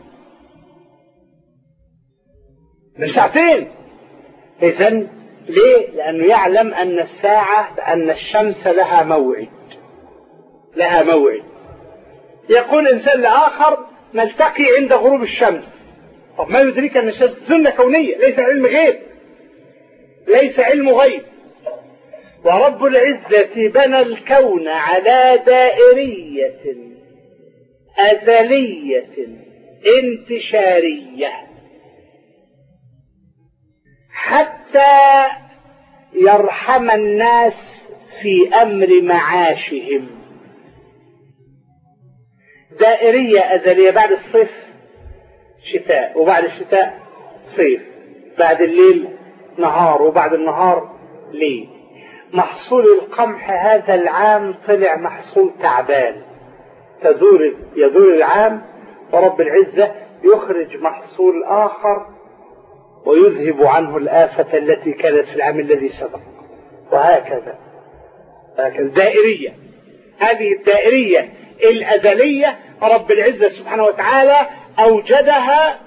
من ساعتين. إذن ليه؟ لأنه يعلم أن الساعة أن الشمس لها موعد، لها موعد. يقول إنسان لآخر نلتقي عند غروب الشمس، طب ما يدريك أن الشمس سنة كونية، ليس علم غيب، ليس علم غيب. ورب العزة بنى الكون على دائرية أزلية انتشارية حتى يرحم الناس في أمر معاشهم. دائرية أزلية، بعد الصيف شتاء، وبعد الشتاء صيف، بعد الليل نهار، وبعد النهار ليل. محصول القمح هذا العام طلع محصول تعبان، تدور يدور العام ورب العزة يخرج محصول آخر ويذهب عنه الآفة التي كانت في العام الذي سبق، وهكذا هكذا دائرية. هذه الدائرية الأزلية رب العزة سبحانه وتعالى أوجدها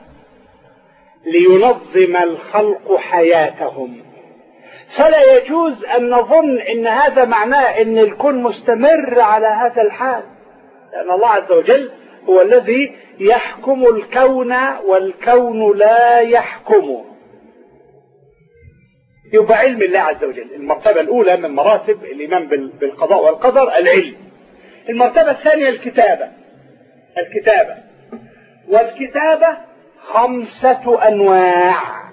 لينظم الخلق حياتهم. فلا يجوز أن نظن أن هذا معناه أن الكون مستمر على هذا الحال، لأن الله عز وجل هو الذي يحكم الكون والكون لا يحكمه. يبقى علم الله عز وجل المرتبة الأولى من مراتب الإيمان بالقضاء والقدر العلم. المرتبة الثانية الكتابة. الكتابة والكتابة خمسة أنواع.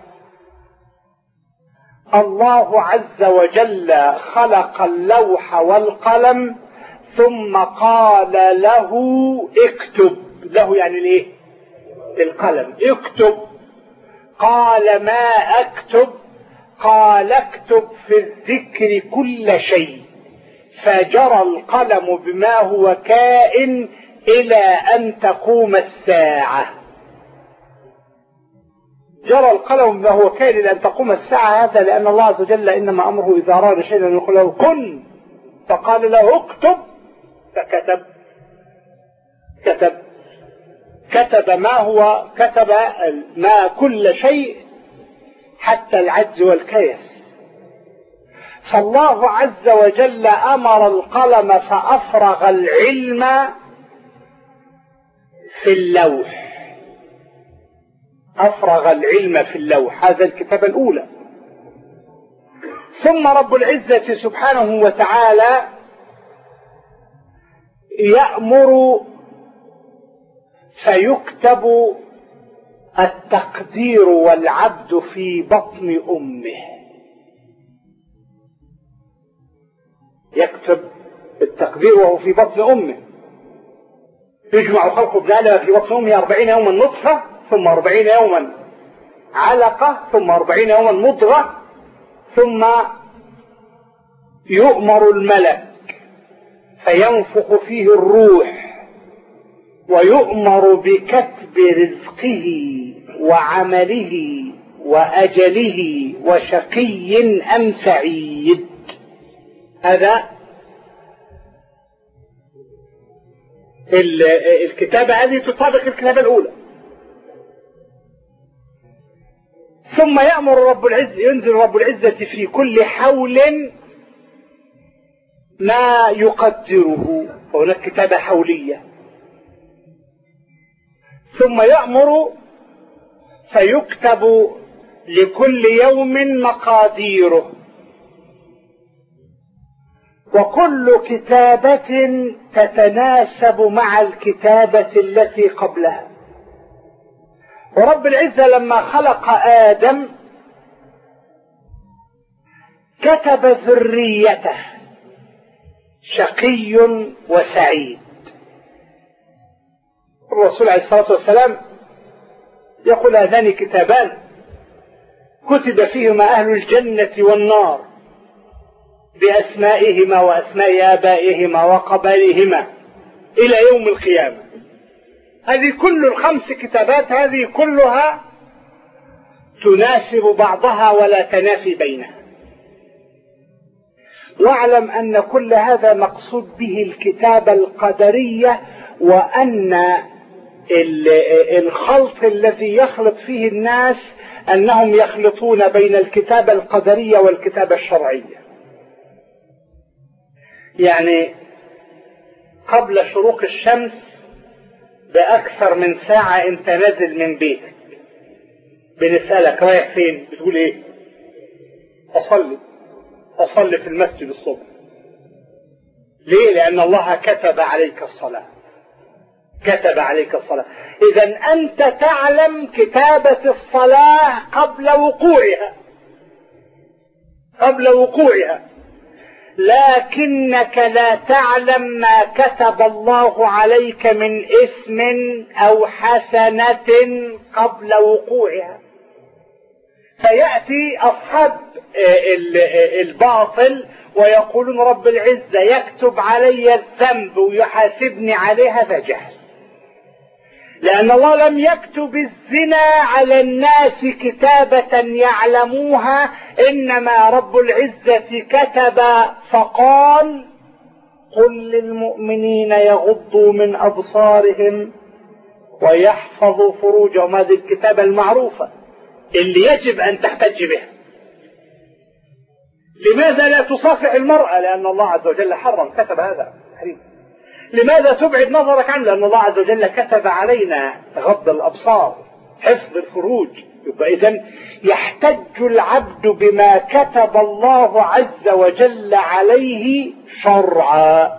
الله عز وجل خلق اللوح والقلم ثم قال له اكتب، له يعني الايه؟ القلم، اكتب. قال ما اكتب؟ قال اكتب في الذكر كل شيء، فجرى القلم بما هو كائن الى ان تقوم الساعة. جرى القلم بما هو كائن الى ان تقوم الساعة، هذا لان الله عز وجل انما امره اذا اراد شيئا ان يقول له كن، فقال له اكتب فكتب. كتب كتب ما هو كتب ما كل شيء حتى العجز والكيس. فالله عز وجل امر القلم فافرغ العلم في اللوح، افرغ العلم في اللوح، هذا الكتابة الاولى. ثم رب العزة سبحانه وتعالى يأمر فيكتب التقدير والعبد في بطن أمه. يكتب التقدير وهو في بطن أمه. يجمع خلق ابن آدم في بطن أمه أربعين يوما نطفة، ثم أربعين يوما علقة، ثم أربعين يوما مضغة، ثم يؤمر الملك فينفخ فيه الروح ويؤمر بكتب رزقه وعمله وأجله وشقي أم سعيد. هذا الكتابة هذه تطابق الكتابة الأولى. ثم يأمر رب العزة، ينزل رب العزة في كل حول ما يقدره، وهناك كتابة حولية. ثم يأمر فيكتب لكل يوم مقاديره، وكل كتابة تتناسب مع الكتابة التي قبلها. ورب العزة لما خلق آدم كتب ذريته شقي وسعيد. الرسول عليه الصلاة والسلام يقول هذان كتابان كتب فيهما أهل الجنة والنار بأسمائهما وأسماء آبائهما وقبائلهما إلى يوم القيامة. هذه كل الخمس كتابات هذه كلها تناسب بعضها ولا تنافي بينها. واعلم أن كل هذا مقصود به الكتابة القدرية، وأن الخلط الذي يخلط فيه الناس أنهم يخلطون بين الكتابة القدرية والكتابة الشرعية. يعني قبل شروق الشمس بأكثر من ساعة أنت نازل من بيتك، بنسألك رايح فين؟ بتقول إيه؟ أصلي أصلي في المسجد الصبح. ليه؟ لأن الله كتب عليك الصلاة، كتب عليك الصلاة. إذا أنت تعلم كتابة الصلاة قبل وقوعها، قبل وقوعها، لكنك لا تعلم ما كتب الله عليك من إثم أو حسنة قبل وقوعها. فيأتي أصحاب الباطل ويقولون رب العزة يكتب علي الذنب ويحاسبني عليه. هذا جهل، لأن الله لم يكتب الزنا على الناس كتابة يعلموها، إنما رب العزة كتب فقال قل للمؤمنين يغضوا من أبصارهم ويحفظوا فروجهم. هذه الكتابة المعروفة اللي يجب أن تحتج بها. لماذا لا تصافح المرأة؟ لأن الله عز وجل حرم، كتب هذا حريم. لماذا تبعد نظرك عنه؟ لأن الله عز وجل كتب علينا غض الأبصار، حفظ الفروج. يبقى إذن يحتج العبد بما كتب الله عز وجل عليه شرعا.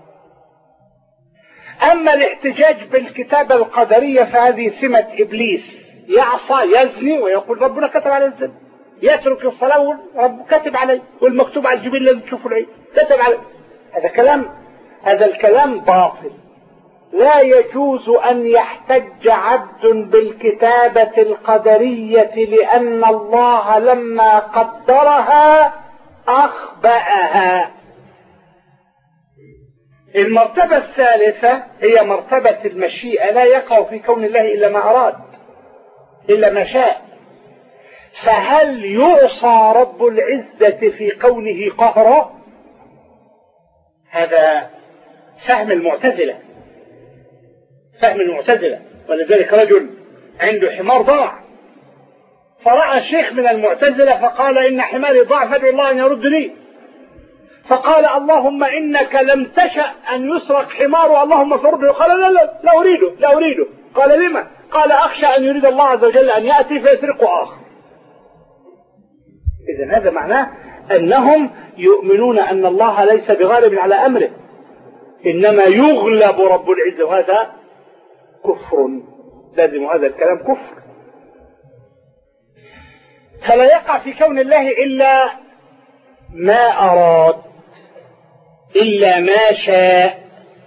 أما الاحتجاج بالكتابة القدرية فهذه سمة إبليس، يعصى يزني ويقول ربنا كتب عليه الزنا، يترك الصلاة ورب كتب عليه، والمكتوب على الجبين لازم تشوفوا العين كتب عليه. هذا كلام، هذا الكلام باطل. لا يجوز أن يحتج عبد بالكتابة القدرية، لأن الله لما قدرها أخبأها. المرتبة الثالثة هي مرتبة المشيئة، لا يقع في كون الله إلا ما أراد، إلا ما شاء. فهل يعصى رب العزة في كونه قهرا؟ هذا فهم المعتزلة، فهم المعتزلة. ولذلك رجل عنده حمار ضاع، فرأى شيخ من المعتزلة فقال إن حماري ضاع فادعو الله أن يرد لي. فقال اللهم إنك لم تشأ أن يسرق حماره، اللهم فرده. قال لا لا لا أريده لا أريده. قال لما؟ قال أخشى أن يريد الله عز وجل أن يأتي فيسرقه آخر. إذن هذا معناه أنهم يؤمنون أن الله ليس بغالب على أمره، إنما يغلب رب العزة، وهذا كفر. لازم هذا الكلام كفر. فلا يقع في كون الله إلا ما أراد، إلا ما شاء.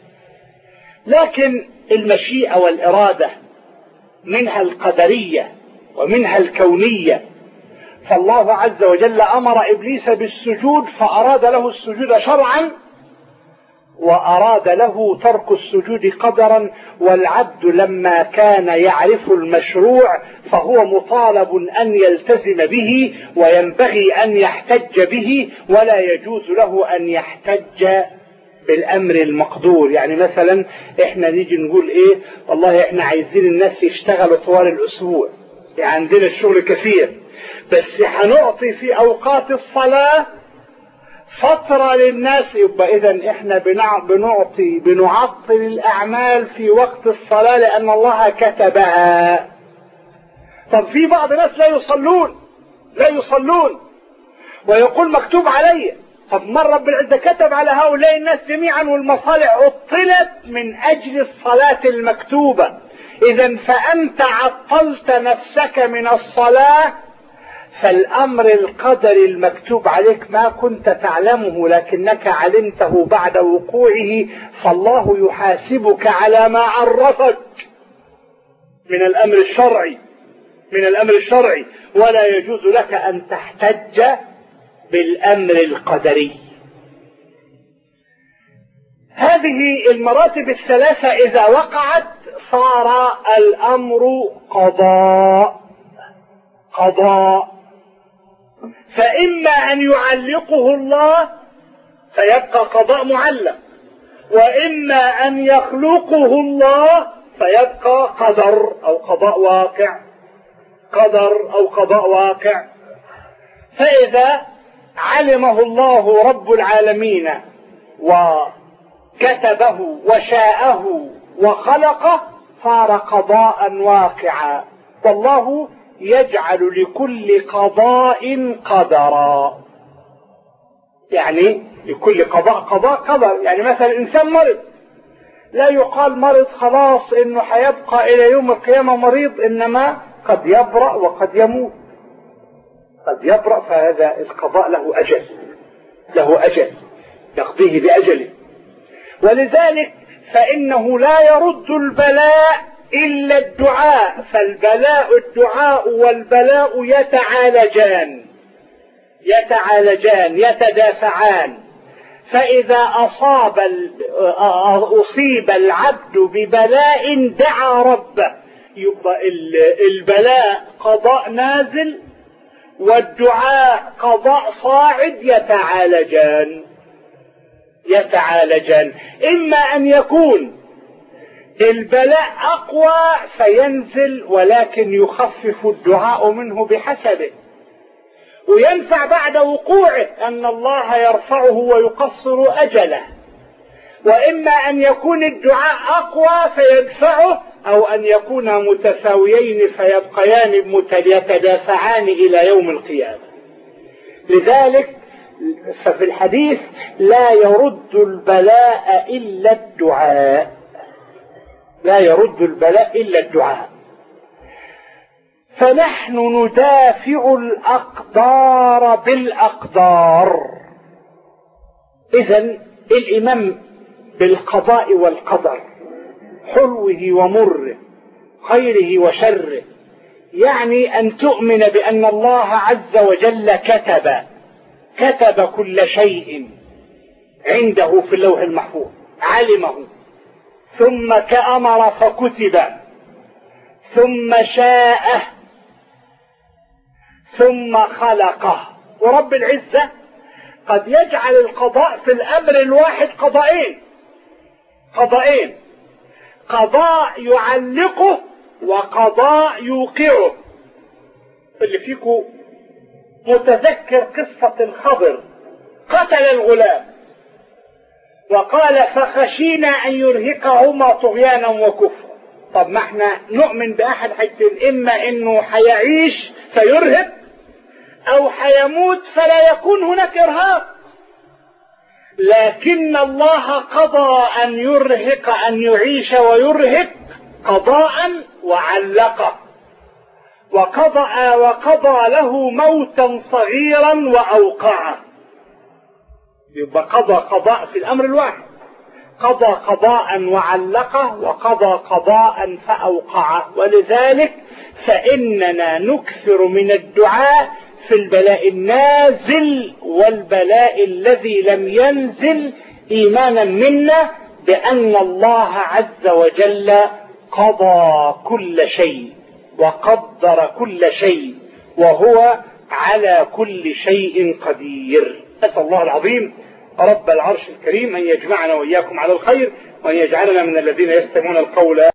لكن المشيئة والإرادة منها القدرية ومنها الكونية. فالله عز وجل أمر إبليس بالسجود فأراد له السجود شرعا، وأراد له ترك السجود قدرا. والعبد لما كان يعرف المشروع فهو مطالب أن يلتزم به، وينبغي أن يحتج به، ولا يجوز له أن يحتج بالأمر المقدور. يعني مثلا إحنا نيجي نقول إيه، والله إحنا عايزين الناس يشتغلوا طوال الأسبوع، يعني عندنا الشغل كثير، بس هنعطي في أوقات الصلاة فترة للناس. يبقى إذن إحنا بنعطي بنعطل الأعمال في وقت الصلاة لأن الله كتبها. طب في بعض الناس لا يصلون لا يصلون ويقول مكتوب علي. طب من رب العزة كتب على هؤلاء الناس جميعا والمصالح عطلت من أجل الصلاة المكتوبة. إذا فأنت عطلت نفسك من الصلاة، فالأمر القدري المكتوب عليك ما كنت تعلمه لكنك علمته بعد وقوعه، فالله يحاسبك على ما عرفك من الأمر الشرعي من الأمر الشرعي ولا يجوز لك أن تحتج بالأمر القدري. هذه المراتب الثلاثة إذا وقعت صار الأمر قضاء قضاء فإما أن يعلقه الله فيبقى قضاء معلق، وإما أن يخلقه الله فيبقى قدر أو قضاء واقع قدر أو قضاء واقع. فإذا علمه الله رب العالمين وكتبه وشاءه وخلقه صار قضاء واقعا، والله يجعل لكل قضاء قدرا. يعني لكل قضاء قضاء قدر. يعني مثلا إنسان مرض لا يقال مرض خلاص إنه حيبقى إلى يوم القيامة مريض، إنما قد يبرأ وقد يموت. قد يبرأ، فهذا القضاء له أجل له أجل يقضيه بأجله. ولذلك فإنه لا يرد البلاء إلا الدعاء، فالبلاء الدعاء والبلاء يتعالجان يتعالجان يتدافعان. فإذا أصاب أصيب العبد ببلاء دعا ربه، يبقى البلاء قضاء نازل والدعاء قضاء صاعد، يتعالجان يتعالجان إما أن يكون البلاء أقوى فينزل ولكن يخفف الدعاء منه بحسبه، وينفع بعد وقوعه أن الله يرفعه ويقصر أجله، وإما أن يكون الدعاء أقوى فيدفعه، أو أن يكونا متساويين فيبقيان يتدافعان إلى يوم القيامة. لذلك ففي الحديث لا يرد البلاء إلا الدعاء لا يرد البلاء إلا الدعاء. فنحن ندافع الأقدار بالأقدار. إذن الإيمان بالقضاء والقدر، حلوه ومره، خيره وشره، يعني أن تؤمن بأن الله عز وجل كتب كتب كل شيء عنده في اللوح المحفوظ، علمه، ثم كأمر فكتب، ثم شاءه، ثم خلقه. ورب العزة قد يجعل القضاء في الأمر الواحد قضاءين قضاءين قضاء يعلقه وقضاء يوقعه. اللي فيكم متذكر قصة الخضر، قتل الغلام وقال فخشينا أن يرهقهما طغيانا وكفرا. طب ما احنا نؤمن بأحد حاجتين، إما إنه حيعيش فيرهق، أو حيموت فلا يكون هناك إرهاق. لكن الله قضى أن يرهق، أن يعيش ويرهق قضاء وعلقه، وقضى, وقضى له موتا صغيرا وأوقعه. يبقى قضى قضاء في الأمر الواحد، قضى قضاء وعلقه، وقضى قضاء فأوقعه. ولذلك فإننا نكثر من الدعاء في البلاء النازل والبلاء الذي لم ينزل، إيمانا منا بأن الله عز وجل قضى كل شيء وقدر كل شيء، وهو على كل شيء قدير. أسأل الله العظيم رب العرش الكريم أن يجمعنا وإياكم على الخير، وأن يجعلنا من الذين يستمعون القول